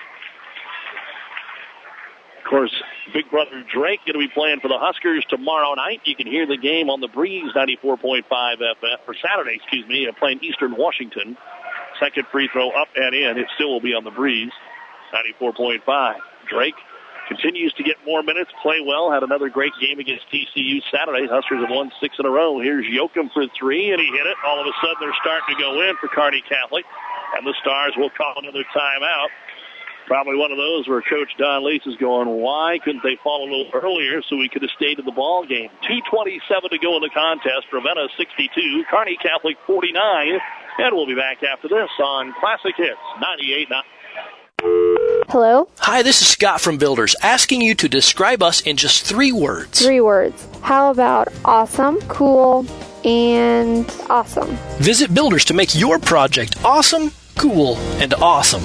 Of course, big brother Drake going to be playing for the Huskers tomorrow night. You can hear the game on the Breeze ninety-four point five F M, for Saturday, excuse me, playing Eastern Washington. Second free throw up and in. It still will be on the Breeze ninety-four point five. Drake continues to get more minutes, play well, had another great game against T C U Saturday. Huskers have won six in a row. Here's Yoakum for three, and he hit it. All of a sudden, they're starting to go in for Kearney Catholic, and the Stars will call another timeout. Probably one of those where Coach Don Lease is going, why couldn't they fall a little earlier so we could have stayed in the ball game? two twenty-seven to go in the contest. Ravenna sixty-two, Kearney Catholic forty-nine, and we'll be back after this on Classic Hits ninety-eight point nine. Hello? Hi, this is Scott from Builders, asking you to describe us in just three words. Three words. How about awesome, cool, and awesome? Visit Builders to make your project awesome, cool, and awesome.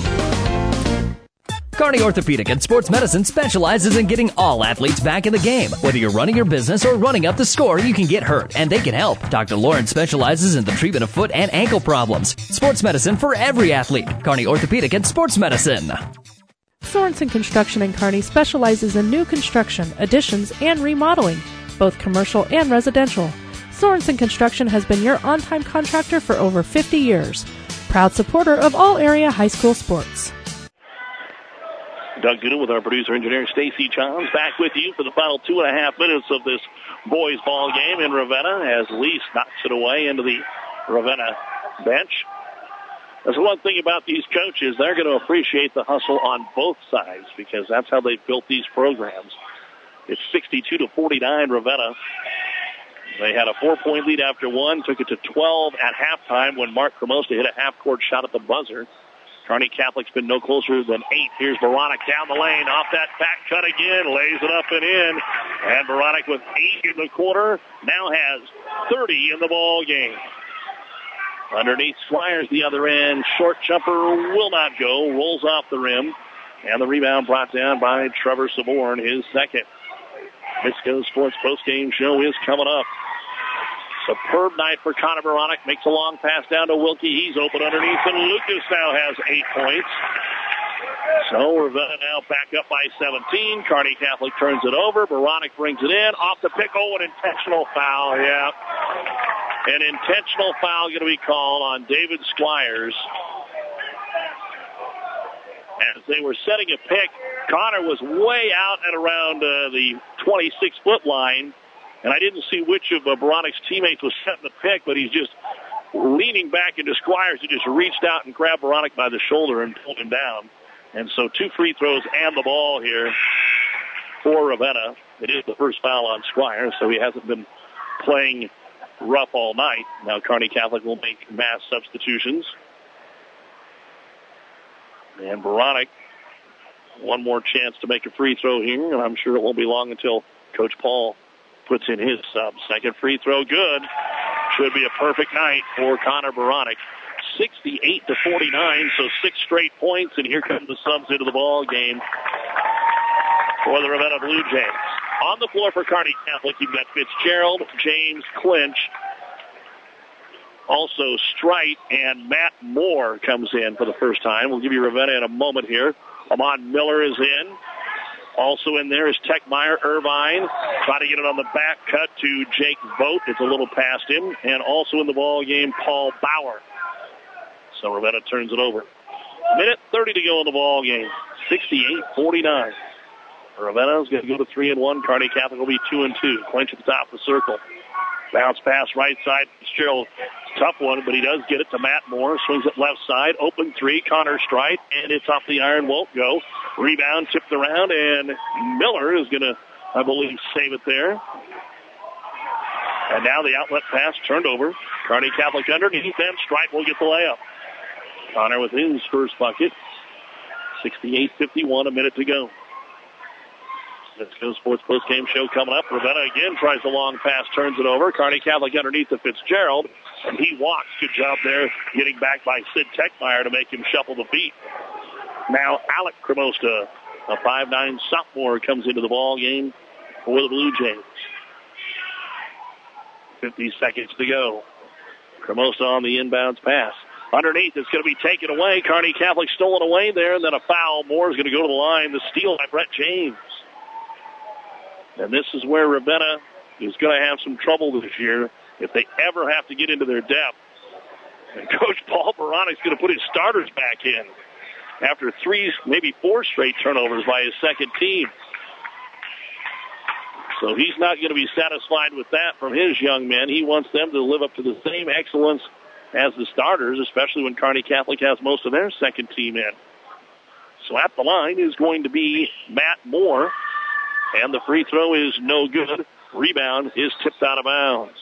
Kearney Orthopedic and Sports Medicine specializes in getting all athletes back in the game. Whether you're running your business or running up the score, you can get hurt, and they can help. Doctor Lauren specializes in the treatment of foot and ankle problems. Sports medicine for every athlete. Kearney Orthopedic and Sports Medicine. Sorensen Construction in Kearney specializes in new construction, additions, and remodeling, both commercial and residential. Sorensen Construction has been your on-time contractor for over fifty years. Proud supporter of all area high school sports. Doug Gooden with our producer engineer Stacy Johns back with you for the final two and a half minutes of this boys ball game in Ravenna as Lease knocks it away into the Ravenna bench. That's one thing about these coaches. They're going to appreciate the hustle on both sides because that's how they've built these programs. It's sixty-two to forty-nine Ravenna. They had a four-point lead after one, took it to twelve at halftime when Mark Cremosta hit a half-court shot at the buzzer. Kearney Catholic's been no closer than eight. Here's Veronic down the lane, off that back cut again, lays it up and in. And Veronic with eight in the quarter now has thirty in the ball game. Underneath Squires the other end, short jumper will not go, rolls off the rim. And the rebound brought down by Trevor Saborn, his second. Misco Sports postgame show is coming up. Superb night for Connor Baronic. Makes a long pass down to Wilkie. He's open underneath, and Lucas now has eight points. So Ravenna now back up by seventeen. Kearney Catholic turns it over. Baronic brings it in. Off the pick. Oh, an intentional foul. Yeah. An intentional foul going to be called on David Squires. As they were setting a pick, Connor was way out at around uh, the twenty-six foot line. And I didn't see which of uh, Baronic's teammates was setting the pick, but he's just leaning back into Squires, who just reached out and grabbed Baronic by the shoulder and pulled him down. And so two free throws and the ball here for Ravenna. It is the first foul on Squires, so he hasn't been playing rough all night. Now Kearney Catholic will make mass substitutions. And Baronic, one more chance to make a free throw here, and I'm sure it won't be long until Coach Paul puts in his sub. Second free throw, good. Should be a perfect night for Connor Baronic. sixty-eight to forty-nine, so six straight points, and here come the subs into the ball game for the Ravenna Blue Jays. On the floor for Kearney Catholic, you've got Fitzgerald, James Clinch, also Strite, and Matt Moore comes in for the first time. We'll give you Ravenna in a moment here. Amon Miller is in. Also in there is Techmeyer Irvine. Trying to get it on the back cut to Jake Vogt. It's a little past him. And also in the ball game, Paul Bauer. So Ravenna turns it over. Minute thirty to go in the ball game. sixty-eight forty-nine. Ravenna's going to go to three and one. Kearney Catholic will be two and two. Clinch at the top of the circle. Bounce pass right side. Fitzgerald, tough one, but he does get it to Matt Moore. Swings it left side. Open three. Connor Strite, and it's off the iron. Won't go. Rebound tipped around, and Miller is going to, I believe, save it there. And now the outlet pass turned over. Kearney Catholic underneath, and Strite will get the layup. Connor with his first bucket. sixty-eight fifty-one, a minute to go. Let's go Sports postgame show coming up. Ravenna again tries the long pass, turns it over. Kearney Catholic underneath to Fitzgerald, and he walks. Good job there, getting back by Sid Techmeyer to make him shuffle the feet. Now Alec Cremosta, a five nine sophomore, comes into the ball game for the Blue Jays. fifty seconds to go. Cremosta on the inbounds pass. Underneath, it's going to be taken away. Kearney Catholic stolen away there, and then a foul. Moore is going to go to the line. The steal by Brett James. And this is where Ravenna is going to have some trouble this year if they ever have to get into their depth. And Coach Paul Baronic is going to put his starters back in after three, maybe four straight turnovers by his second team. So he's not going to be satisfied with that from his young men. He wants them to live up to the same excellence as the starters, especially when Kearney Catholic has most of their second team in. So at the line is going to be Matt Moore. And the free throw is no good. Rebound is tipped out of bounds.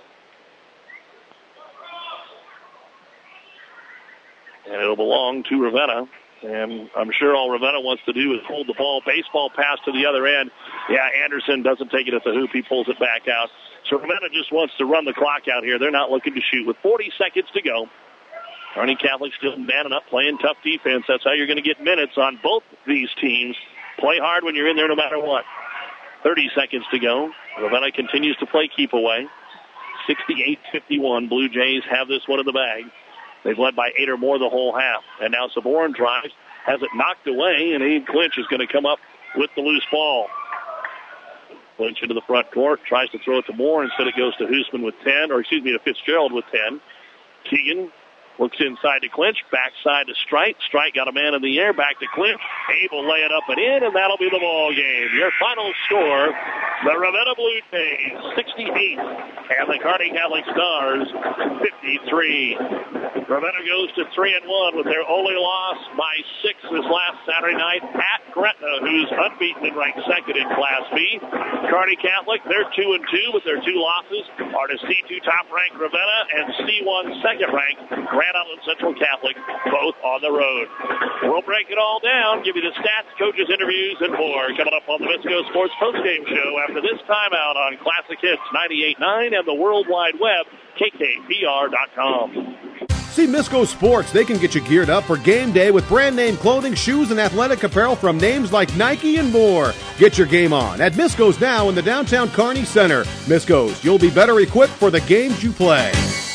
And it'll belong to Ravenna. And I'm sure all Ravenna wants to do is hold the ball. Baseball pass to the other end. Yeah, Anderson doesn't take it at the hoop. He pulls it back out. So Ravenna just wants to run the clock out here. They're not looking to shoot. With forty seconds to go, Kearney Catholic still manning up, playing tough defense. That's how you're going to get minutes on both these teams. Play hard when you're in there no matter what. thirty seconds to go. Ravenna continues to play keep away. sixty-eight fifty-one. Blue Jays have this one in the bag. They've led by eight or more the whole half. And now Saborn drives, has it knocked away, and Abe Clinch is going to come up with the loose ball. Clinch into the front court, tries to throw it to Moore. Instead it goes to Hoosman with ten, or excuse me, to Fitzgerald with ten. Keegan looks inside to Clinch, backside to Strite. Strite got a man in the air, back to Clinch. Able lay it up and in, and that'll be the ball game. Your final score, the Ravenna Blue Jays, sixty-eight, and the Kearney Catholic Stars, fifty-three. Ravenna goes to three and one with their only loss by six this last Saturday night at Gretna, who's unbeaten and ranked second in Class B. Kearney Catholic, they're two and two, but their two losses are to C two top-ranked Ravenna and C one second-ranked Grand Island Central Catholic, both on the road. We'll break it all down, give you the stats, coaches, interviews, and more coming up on the Misco Sports Postgame Show after this timeout on Classic Hits ninety-eight point nine and the World Wide Web, K K P R dot com. See Misco Sports. They can get you geared up for game day with brand name clothing, shoes, and athletic apparel from names like Nike and more. Get your game on at Misco's now in the downtown Kearney Center. Misco's, you'll be better equipped for the games you play.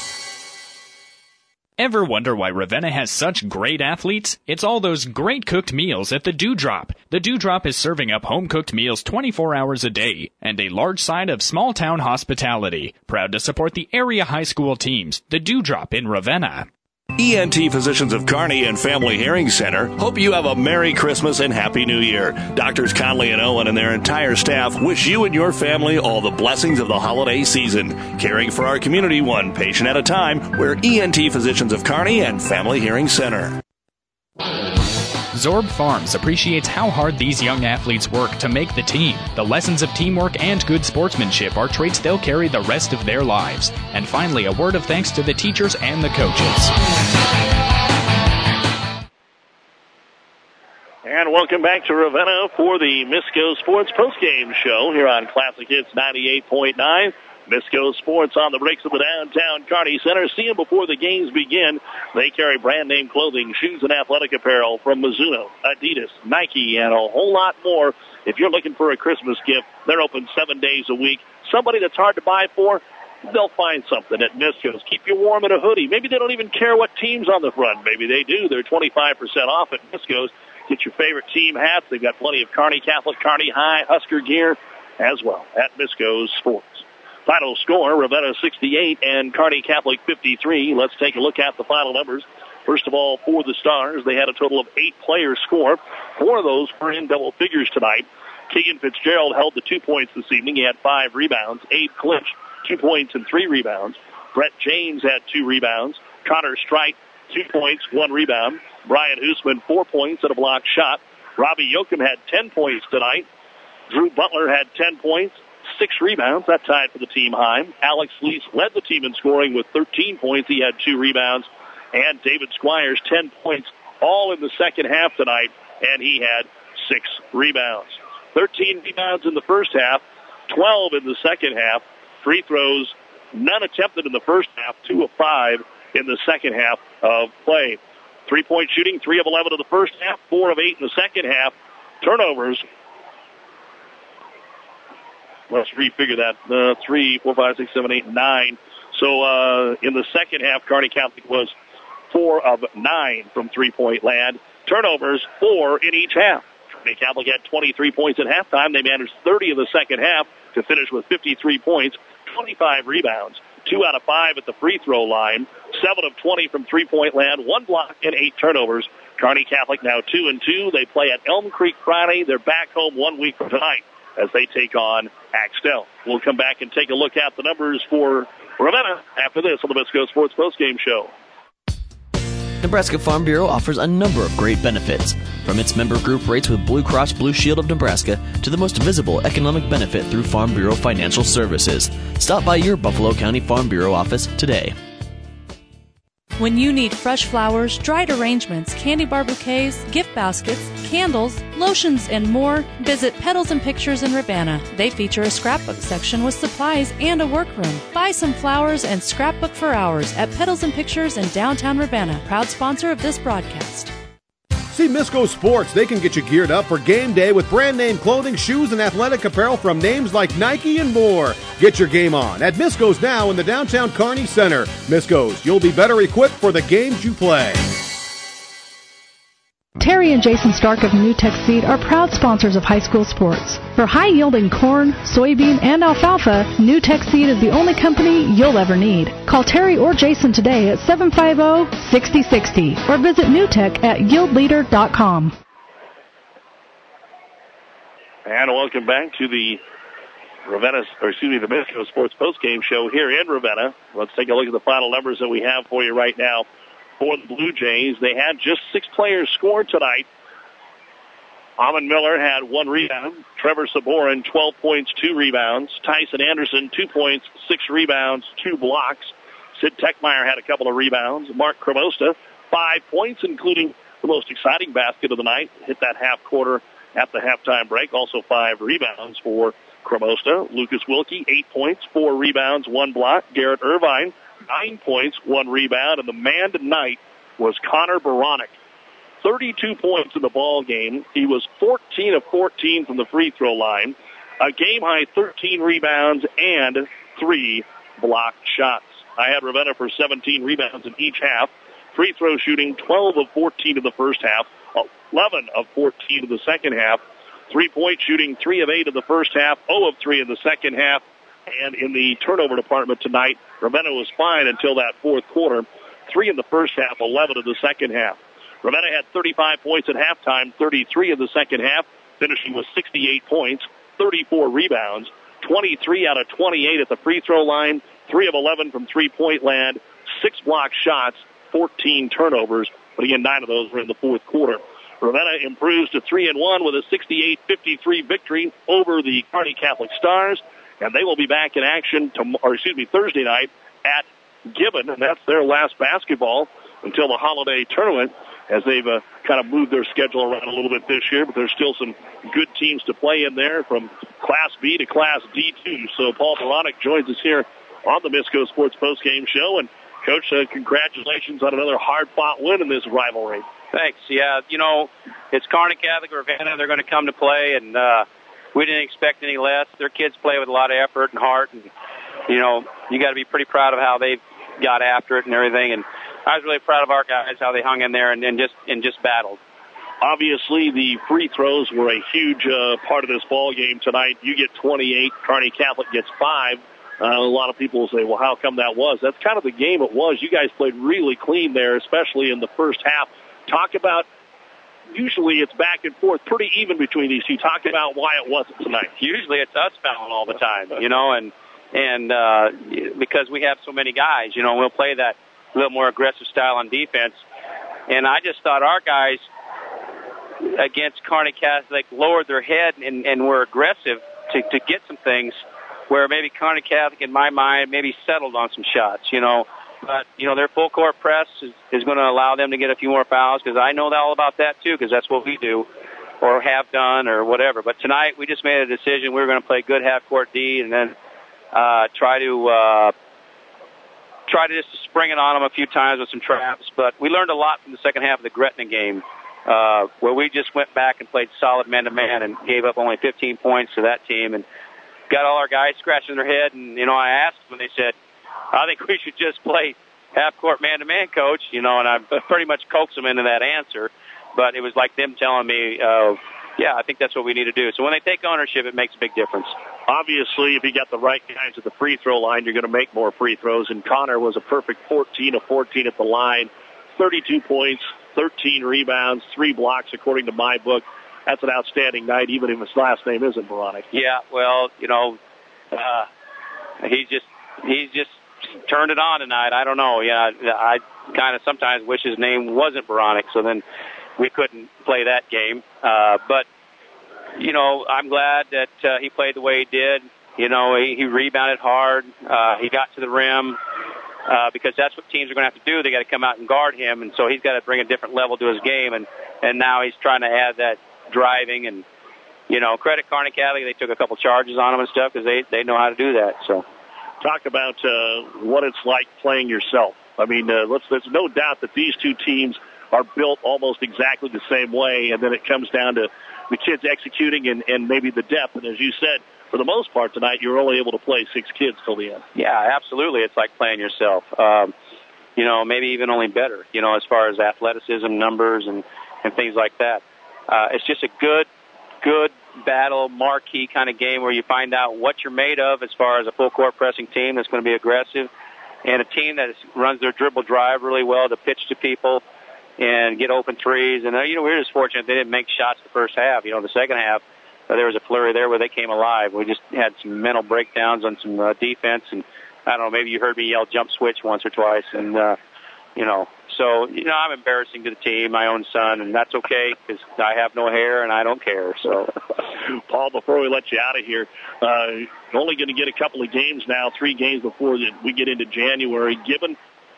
Ever wonder why Ravenna has such great athletes? It's all those great cooked meals at the Dewdrop. The Dewdrop is serving up home-cooked meals twenty-four hours a day and a large side of small-town hospitality. Proud to support the area high school teams. The Dewdrop in Ravenna. E N T Physicians of Kearney and Family Hearing Center hope you have a Merry Christmas and Happy New Year. Doctors Conley and Owen and their entire staff wish you and your family all the blessings of the holiday season. Caring for our community one patient at a time, we're E N T Physicians of Kearney and Family Hearing Center. Zorb Farms appreciates how hard these young athletes work to make the team. The lessons of teamwork and good sportsmanship are traits they'll carry the rest of their lives. And finally, a word of thanks to the teachers and the coaches. And welcome back to Ravenna for the Misco Sports postgame show here on Classic Hits ninety-eight point nine. Misco Sports on the bricks of the downtown Kearney Center. See them before the games begin. They carry brand name clothing, shoes, and athletic apparel from Mizuno, Adidas, Nike, and a whole lot more. If you're looking for a Christmas gift, they're open seven days a week. Somebody that's hard to buy for, they'll find something at Misco's. Keep you warm in a hoodie. Maybe they don't even care what team's on the front. Maybe they do. They're twenty-five percent off at Misco's. Get your favorite team hats. They've got plenty of Kearney Catholic, Kearney High, Husker gear as well at Misco's Sports. Final score, Ravenna sixty-eight and Kearney Catholic fifty-three. Let's take a look at the final numbers. First of all, for the Stars, they had a total of eight players score. Four of those were in double figures tonight. Keegan Fitzgerald held the two points this evening. He had five rebounds. Abe Clinch, two points and three rebounds. Brett James had two rebounds. Connor Strite, two points, one rebound. Brian Hoosman, four points and a blocked shot. Robbie Yoakum had ten points tonight. Drew Butler had ten points. Six rebounds. That tied for the team high. Alex Lease led the team in scoring with thirteen points. He had two rebounds. And David Squires, ten points, all in the second half tonight, and he had six rebounds. thirteen rebounds in the first half, twelve in the second half. Free throws, none attempted in the first half, two of five in the second half of play. Three-point shooting, three of eleven in the first half, four of eight in the second half. Turnovers, let's refigure that. Uh, three, four, five, six, seven, eight, nine. So uh, in the second half, Kearney Catholic was four of nine from three-point land. Turnovers, four in each half. Kearney Catholic had twenty-three points at halftime. They managed thirty in the second half to finish with fifty-three points, twenty-five rebounds, two out of five at the free throw line, seven of twenty from three-point land, one block, and eight turnovers. Kearney Catholic now two and two. They play at Elm Creek Friday. They're back home one week from tonight as they take on Axtell. We'll come back and take a look at the numbers for Ravenna after this on the Misco Sports Postgame Show. Nebraska Farm Bureau offers a number of great benefits, from its member group rates with Blue Cross Blue Shield of Nebraska to the most visible economic benefit through Farm Bureau Financial Services. Stop by your Buffalo County Farm Bureau office today. When you need fresh flowers, dried arrangements, candy bar bouquets, gift baskets, candles, lotions, and more, visit Petals and Pictures in Ravenna. They feature a scrapbook section with supplies and a workroom. Buy some flowers and scrapbook for hours at Petals and Pictures in downtown Ravenna, proud sponsor of this broadcast. See Misco Sports. They can get you geared up for game day with brand name clothing, shoes, and athletic apparel from names like Nike and more. Get your game on at Misco's now in the downtown Kearney Center. Misco's, you'll be better equipped for the games you play. Terry and Jason Stark of New Tech Seed are proud sponsors of high school sports. For high-yielding corn, soybean, and alfalfa, New Tech Seed is the only company you'll ever need. Call Terry or Jason today at seven five zero, six zero six zero or visit newtech at yield leader dot com. And welcome back to the Ravenna, or excuse me, the Misco Sports Postgame Show here in Ravenna. Let's take a look at the final numbers that we have for you right now. For the Blue Jays, they had just six players score tonight. Amon Miller had one rebound. Trevor Saborin, twelve points, two rebounds. Tyson Anderson, two points, six rebounds, two blocks. Sid Techmeyer had a couple of rebounds. Mark Cremosta, five points, including the most exciting basket of the night. Hit that half quarter at the halftime break. Also five rebounds for Cremosta. Lucas Wilkie, eight points, four rebounds, one block. Garrett Irvine, nine points, one rebound, and the man tonight was Connor Baranek. thirty-two points in the ball game. He was fourteen of fourteen from the free throw line, a game-high thirteen rebounds and three blocked shots. I had Ravenna for seventeen rebounds in each half. Free throw shooting twelve of fourteen in the first half, eleven of fourteen in the second half. Three-point shooting three of eight in the first half, zero of three in the second half. And in the turnover department tonight, Ravenna was fine until that fourth quarter. Three in the first half, eleven in the second half. Ravenna had thirty-five points at halftime, thirty-three in the second half, finishing with sixty-eight points, thirty-four rebounds, twenty-three out of twenty-eight at the free throw line, three of eleven from three-point land, six block shots, fourteen turnovers, but again, nine of those were in the fourth quarter. Ravenna improves to three and one with a sixty-eight fifty-three victory over the Kearney Catholic Stars, and they will be back in action to, or excuse me, Thursday night at Gibbon, and that's their last basketball until the holiday tournament, as they've uh, kind of moved their schedule around a little bit this year, but there's still some good teams to play in there from Class B to Class D two. So Paul Baranek joins us here on the Misco Sports Postgame Show. And, Coach, uh, congratulations on another hard-fought win in this rivalry. Thanks. Yeah, you know, it's Kearney Catholic Ravenna. They're going to come to play, and uh, we didn't expect any less. Their kids play with a lot of effort and heart, and, you know, you got to be pretty proud of how they've got after it and everything. And I was really proud of our guys, how they hung in there and, and just and just battled. Obviously, the free throws were a huge uh, part of this ball game tonight. You get twenty-eight, Kearney Catholic gets five. Uh, a lot of people will say, well, how come that was? That's kind of the game it was. You guys played really clean there, especially in the first half. Talk about, usually it's back and forth, pretty even between these two. Talk about why it wasn't tonight. Usually it's us fouling all the time, you know, and and uh, because we have so many guys, you know, we'll play that a little more aggressive style on defense. And I just thought our guys against Kearney Catholic lowered their head and, and were aggressive to, to get some things where maybe Kearney Catholic, in my mind, maybe settled on some shots, you know. But, you know, their full court press is, is going to allow them to get a few more fouls, because I know all about that, too, because that's what we do or have done or whatever. But tonight we just made a decision. We were going to play good half-court D and then uh, try to uh, try to just spring it on them a few times with some traps. But we learned a lot from the second half of the Gretna game, uh, where we just went back and played solid man-to-man and gave up only fifteen points to that team and got all our guys scratching their head. And, you know, I asked them, and they said, I think we should just play half-court man-to-man, Coach, you know, and I pretty much coaxed them into that answer. But it was like them telling me, uh, yeah, I think that's what we need to do. So when they take ownership, it makes a big difference. Obviously, if you got the right guys at the free throw line, you're going to make more free throws. And Connor was a perfect fourteen of fourteen at the line, thirty-two points, thirteen rebounds, three blocks, according to my book. That's an outstanding night, even if his last name isn't Baranek. Yeah, well, you know, uh, he just he's just turned it on tonight. I don't know. Yeah, I kind of sometimes wish his name wasn't Baranek, so then we couldn't play that game. Uh, but, you know, I'm glad that uh, he played the way he did. You know, he, he rebounded hard. Uh, he got to the rim uh, because that's what teams are going to have to do. They got to come out and guard him, and so he's got to bring a different level to his game. And, and now he's trying to add that driving, and, you know, credit Kearney Catholic. They took a couple charges on him and stuff because they, they know how to do that. So, talk about uh, what it's like playing yourself. I mean, uh, let's, there's no doubt that these two teams are built almost exactly the same way, and then it comes down to the kids executing and, and maybe the depth. And as you said, for the most part tonight, you were only able to play six kids till the end. Yeah, absolutely. It's like playing yourself. Um, you know, maybe even only better, you know, as far as athleticism, numbers, and, and things like that. Uh, it's just a good, good battle, marquee kind of game where you find out what you're made of as far as a full court pressing team that's going to be aggressive, and a team that is, runs their dribble drive really well to pitch to people and get open threes. And, uh, you know, we were just fortunate they didn't make shots the first half. You know, the second half, uh, there was a flurry there where they came alive. We just had some mental breakdowns on some uh, defense, and I don't know, maybe you heard me yell jump switch once or twice, and, uh, you know, so, you know, I'm embarrassing to the team, my own son, and that's okay because I have no hair and I don't care. So, Paul, before we let you out of here, uh, you're only going to get a couple of games now, three games before we get into January. Gibbon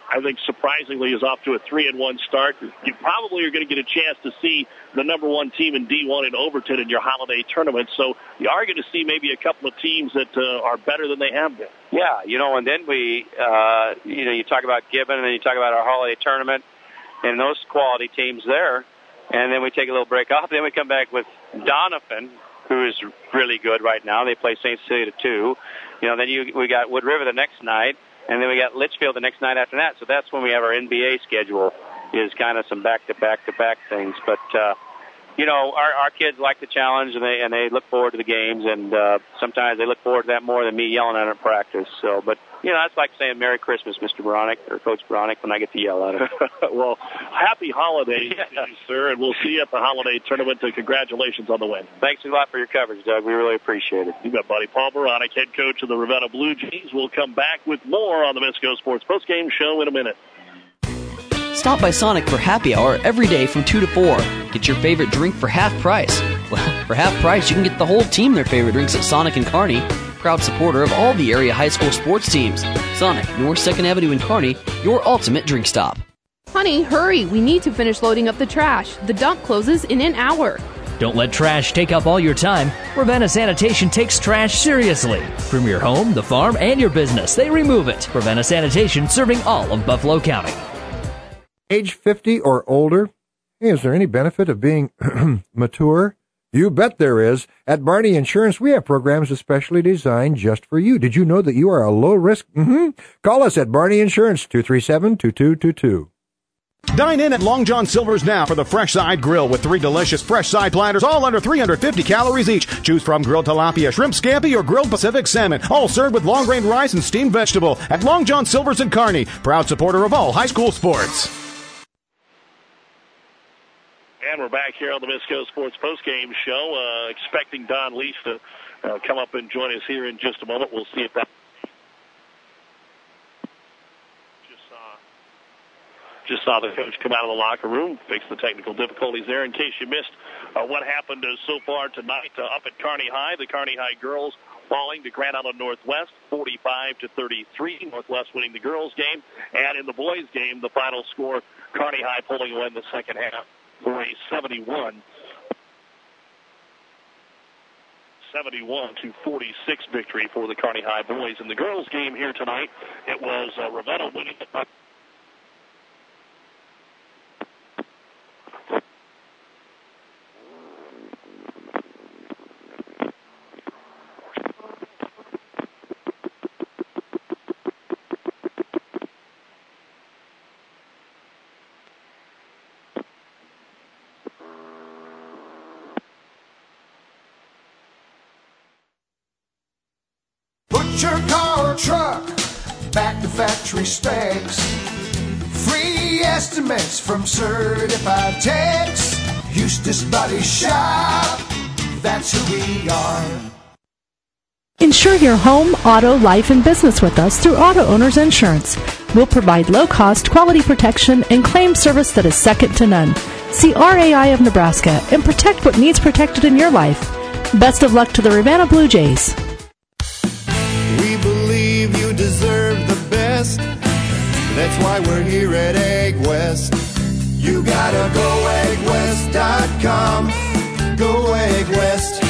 I think surprisingly is off to a three and one start. You probably are going to get a chance to see the number one team in D one in Overton in your holiday tournament. So you are going to see maybe a couple of teams that uh, are better than they have been. Yeah, you know, and then we, uh, you know, you talk about Gibbon, and then you talk about our holiday tournament and those quality teams there. And then we take a little break off. Then we come back with Donovan, who is really good right now. They play Saint Cecilia two. You know, then you, we got Wood River the next night, and then we got Litchfield the next night after that. So that's when we have our N B A schedule, is kind of some back-to-back-to-back things. But, uh, you know, our, our kids like the challenge, and they and they look forward to the games, and uh, sometimes they look forward to that more than me yelling at them at practice. So, but, you know, that's like saying Merry Christmas, Mister Bronick, or Coach Bronick, when I get to yell at him. Well, happy holidays, yeah. sir, and we'll see you at the holiday tournament. And congratulations on the win. Thanks a lot for your coverage, Doug. We really appreciate it. You bet, buddy. Paul Bronick, head coach of the Ravenna Blue Jays. We'll come back with more on the Misco Sports postgame show in a minute. Stop by Sonic for happy hour every day from two to four. Get your favorite drink for half price. Well, for half price, you can get the whole team their favorite drinks at Sonic and Kearney. Proud supporter of all the area high school sports teams. Sonic, North second Avenue in Kearney, your ultimate drink stop. Honey, hurry. We need to finish loading up the trash. The dump closes in an hour. Don't let trash take up all your time. Ravenna Sanitation takes trash seriously. From your home, the farm, and your business, they remove it. Ravenna Sanitation, serving all of Buffalo County. Age fifty or older? Hey, is there any benefit of being mature? You bet there is. At Barney Insurance, we have programs especially designed just for you. Did you know that you are a low risk? Mm-hmm. Call us at Barney Insurance, two three seven, two two two two. Dine in at Long John Silver's now for the Fresh Side Grill with three delicious fresh side platters, all under three hundred fifty calories each. Choose from grilled tilapia, shrimp scampi, or grilled Pacific salmon, all served with long-grain rice and steamed vegetable at Long John Silver's in Kearney, proud supporter of all high school sports. And we're back here on the Misco Sports postgame show, uh, expecting Don Lease to uh, come up and join us here in just a moment. We'll see if that just saw just saw the coach come out of the locker room, fix the technical difficulties there. In case you missed uh, what happened uh, so far tonight uh, up at Kearney High, the Kearney High girls falling to Grand Island Northwest, forty-five to thirty-three. Northwest winning the girls' game, and in the boys' game, the final score: Kearney High pulling away in the second half for a seventy-one to forty-six victory for the Kearney High boys. In the girls' game here tonight, it was uh, Ravenna winning it. Your car or truck, back to factory specs. Free estimates from certified techs. Eustace Body Shop, that's who we are. Insure your home, auto, life, and business with us through Auto Owners Insurance. We'll provide low-cost, quality protection and claim service that is second to none. See R A I of Nebraska and protect what needs protected in your life. Best of luck to the Ravenna Blue Jays. We believe you deserve the best. That's why we're here at Egg West. You gotta go egg west dot com. Go Egg West.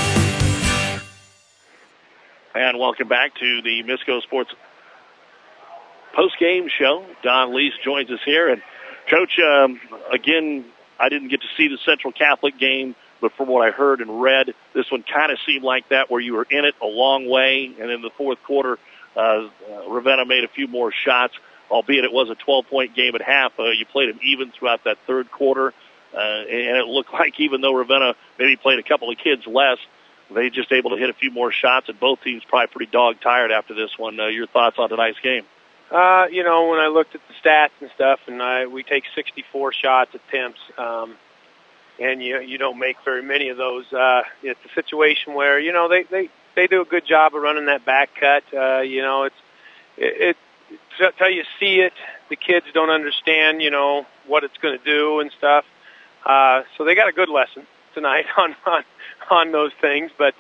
And welcome back to the Misco Sports post-game show. Don Lease joins us here. And, Coach, um, again, I didn't get to see the Central Catholic game, but from what I heard and read, this one kind of seemed like that, where you were in it a long way, and in the fourth quarter, uh, Ravenna made a few more shots, albeit it was a twelve-point game at half. Uh, you played them even throughout that third quarter, uh, and it looked like even though Ravenna maybe played a couple of kids less, they just able to hit a few more shots, and both teams probably pretty dog-tired after this one. Uh, your thoughts on tonight's game? Uh, you know, when I looked at the stats and stuff, and I, we take sixty-four shots attempts, um, and you you don't make very many of those. Uh, it's a situation where, you know, they, they, they do a good job of running that back cut. Uh, you know, it's it, it until you see it, the kids don't understand, you know, what it's going to do and stuff. Uh, so they got a good lesson tonight on on, on those things. But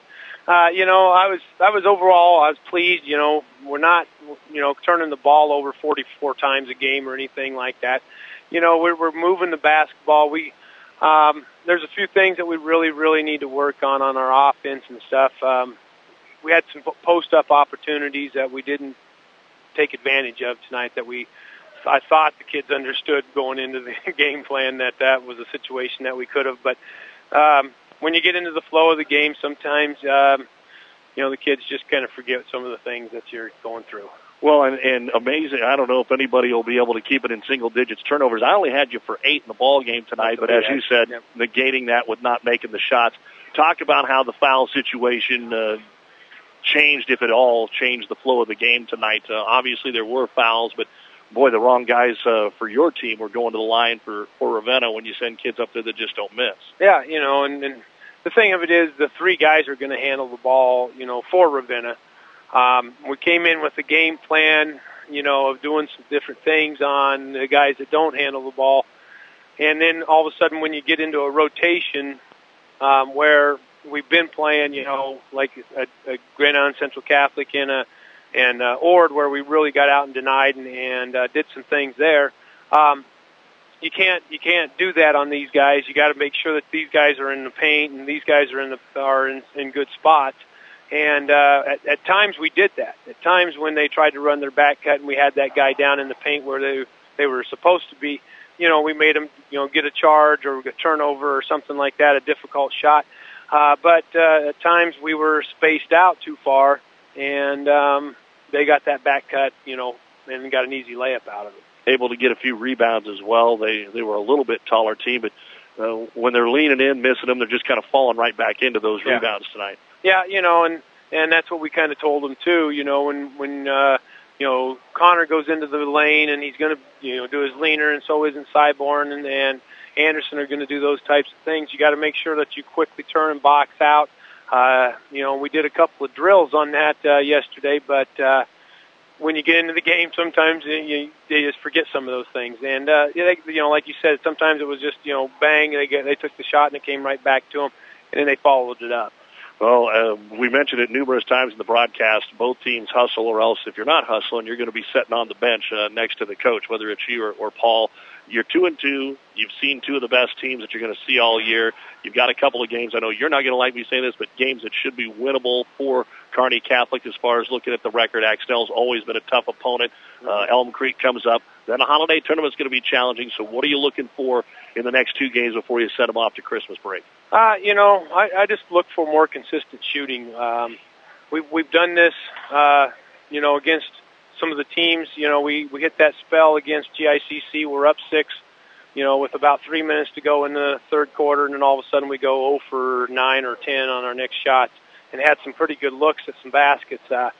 Uh, you know, I was I was overall I was pleased. You know, we're not you know turning the ball over forty-four times a game or anything like that. You know, we're we're moving the basketball. We um, there's a few things that we really really need to work on on our offense and stuff. Um, we had some post up opportunities that we didn't take advantage of tonight. That we I thought the kids understood going into the game plan that that was a situation that we could have, but. Um, When you get into the flow of the game, sometimes, um, you know, the kids just kind of forget some of the things that you're going through. Well, and, and amazing, I don't know if anybody will be able to keep it in single digits turnovers. I only had you for eight in the ball game tonight, but as you said, yep. negating that with not making the shots. Talk about how the foul situation uh, changed, if at all, changed the flow of the game tonight. Uh, obviously, there were fouls, but boy, the wrong guys uh, for your team were going to the line for, for Ravenna when you send kids up there that just don't miss. Yeah, you know, and, and the thing of it is the three guys are going to handle the ball, you know, for Ravenna. Um, we came in with a game plan, you know, of doing some different things on the guys that don't handle the ball. And then all of a sudden when you get into a rotation um, where we've been playing, you know, like a, a Grand Island Central Catholic and a and uh, Ord, where we really got out and denied and, and uh, did some things there. Um, you can't you can't do that on these guys. You got to make sure that these guys are in the paint and these guys are in the are in, in good spots. And uh, at, at times we did that. At times when they tried to run their back cut and we had that guy down in the paint where they they were supposed to be, you know, we made them you know get a charge or a turnover or something like that, a difficult shot. Uh, but uh, at times we were spaced out too far. And um, they got that back cut, you know, and got an easy layup out of it. Able to get a few rebounds as well. They they were a little bit taller team, but uh, when they're leaning in, missing them, they're just kind of falling right back into those yeah. rebounds tonight. Yeah, you know, and and that's what we kind of told them too. You know, when when uh, you know Connor goes into the lane and he's going to you know do his leaner, and so isn't Cyborn and, and Anderson are going to do those types of things. You got to make sure that you quickly turn and box out. Uh, you know, we did a couple of drills on that uh, yesterday, but uh, when you get into the game, sometimes you, you, they just forget some of those things. And, uh, you know, like you said, sometimes it was just, you know, bang, they, get, they took the shot and it came right back to them, and then they followed it up. Well, uh, we mentioned it numerous times in the broadcast. Both teams hustle, or else if you're not hustling, you're going to be sitting on the bench uh, next to the coach, whether it's you or, or Paul. You're two and two. You've seen two of the best teams that you're going to see all year. You've got a couple of games. I know you're not going to like me saying this, but games that should be winnable for Kearney Catholic as far as looking at the record. Axtell's always been a tough opponent. Uh, Elm Creek comes up. Then a holiday tournament's going to be challenging. So what are you looking for in the next two games before you set them off to Christmas break? Uh, you know, I, I just look for more consistent shooting. Um, we've, we've done this, uh, you know, against some of the teams. You know, we, we hit that spell against G I C C. We're up six, you know, with about three minutes to go in the third quarter, and then all of a sudden we go zero for nine or ten on our next shots and had some pretty good looks at some baskets. Uh,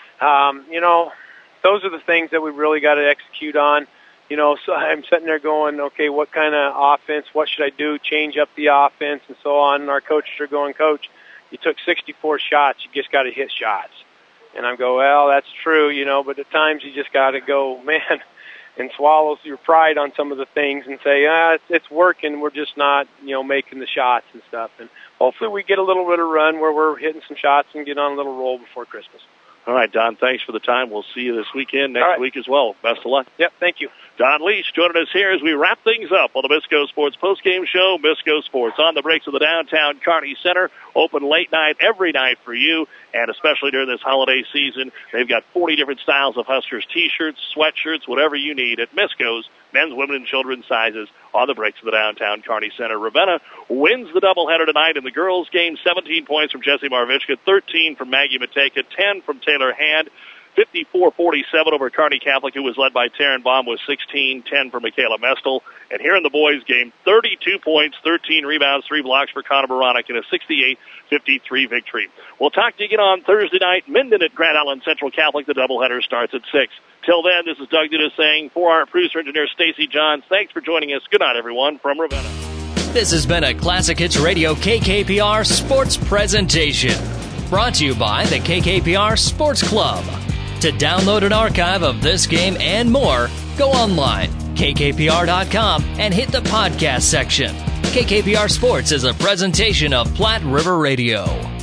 um, you know, those are the things that we really got to execute on. You know, so I'm sitting there going, okay, what kind of offense, what should I do, change up the offense, and so on. And our coaches are going, Coach, you took sixty-four shots, you just got to hit shots. And I go, well, that's true, you know, but at times you just got to go, man, and swallow your pride on some of the things and say, ah, it's, it's working, we're just not, you know, making the shots and stuff. And hopefully we get a little bit of run where we're hitting some shots and get on a little roll before Christmas. All right, Don, thanks for the time. We'll see you this weekend, next right. week as well. Best of luck. Yep, thank you. Don Leach joining us here as we wrap things up on the Misco Sports postgame show. Misco Sports on the breaks of the downtown Kearney Center. Open late night every night for you, and especially during this holiday season. They've got forty different styles of Huskers T-shirts, sweatshirts, whatever you need at Misco's, men's, women, and children's sizes on the breaks of the downtown Kearney Center. Ravenna wins the doubleheader tonight in the girls' game. seventeen points from Jessie Marvichka, thirteen from Maggie Mateka, ten from Taylor Hand. fifty-four forty-seven over Kearney Catholic, who was led by Taryn Baum with sixteen, ten for Michaela Mestel. And here in the boys' game, thirty-two points, thirteen rebounds, three blocks for Connor Baranek in a sixty-eight fifty-three victory. We'll talk to you again on Thursday night, Minden at Grand Island Central Catholic. The doubleheader starts at six. Till then, this is Doug Duda saying for our producer engineer Stacy Johns, thanks for joining us. Good night, everyone, from Ravenna. This has been a Classic Hits Radio K K P R sports presentation. Brought to you by the K K P R Sports Club. To download an archive of this game and more, go online, K K P R dot com, and hit the podcast section. K K P R Sports is a presentation of Platte River Radio.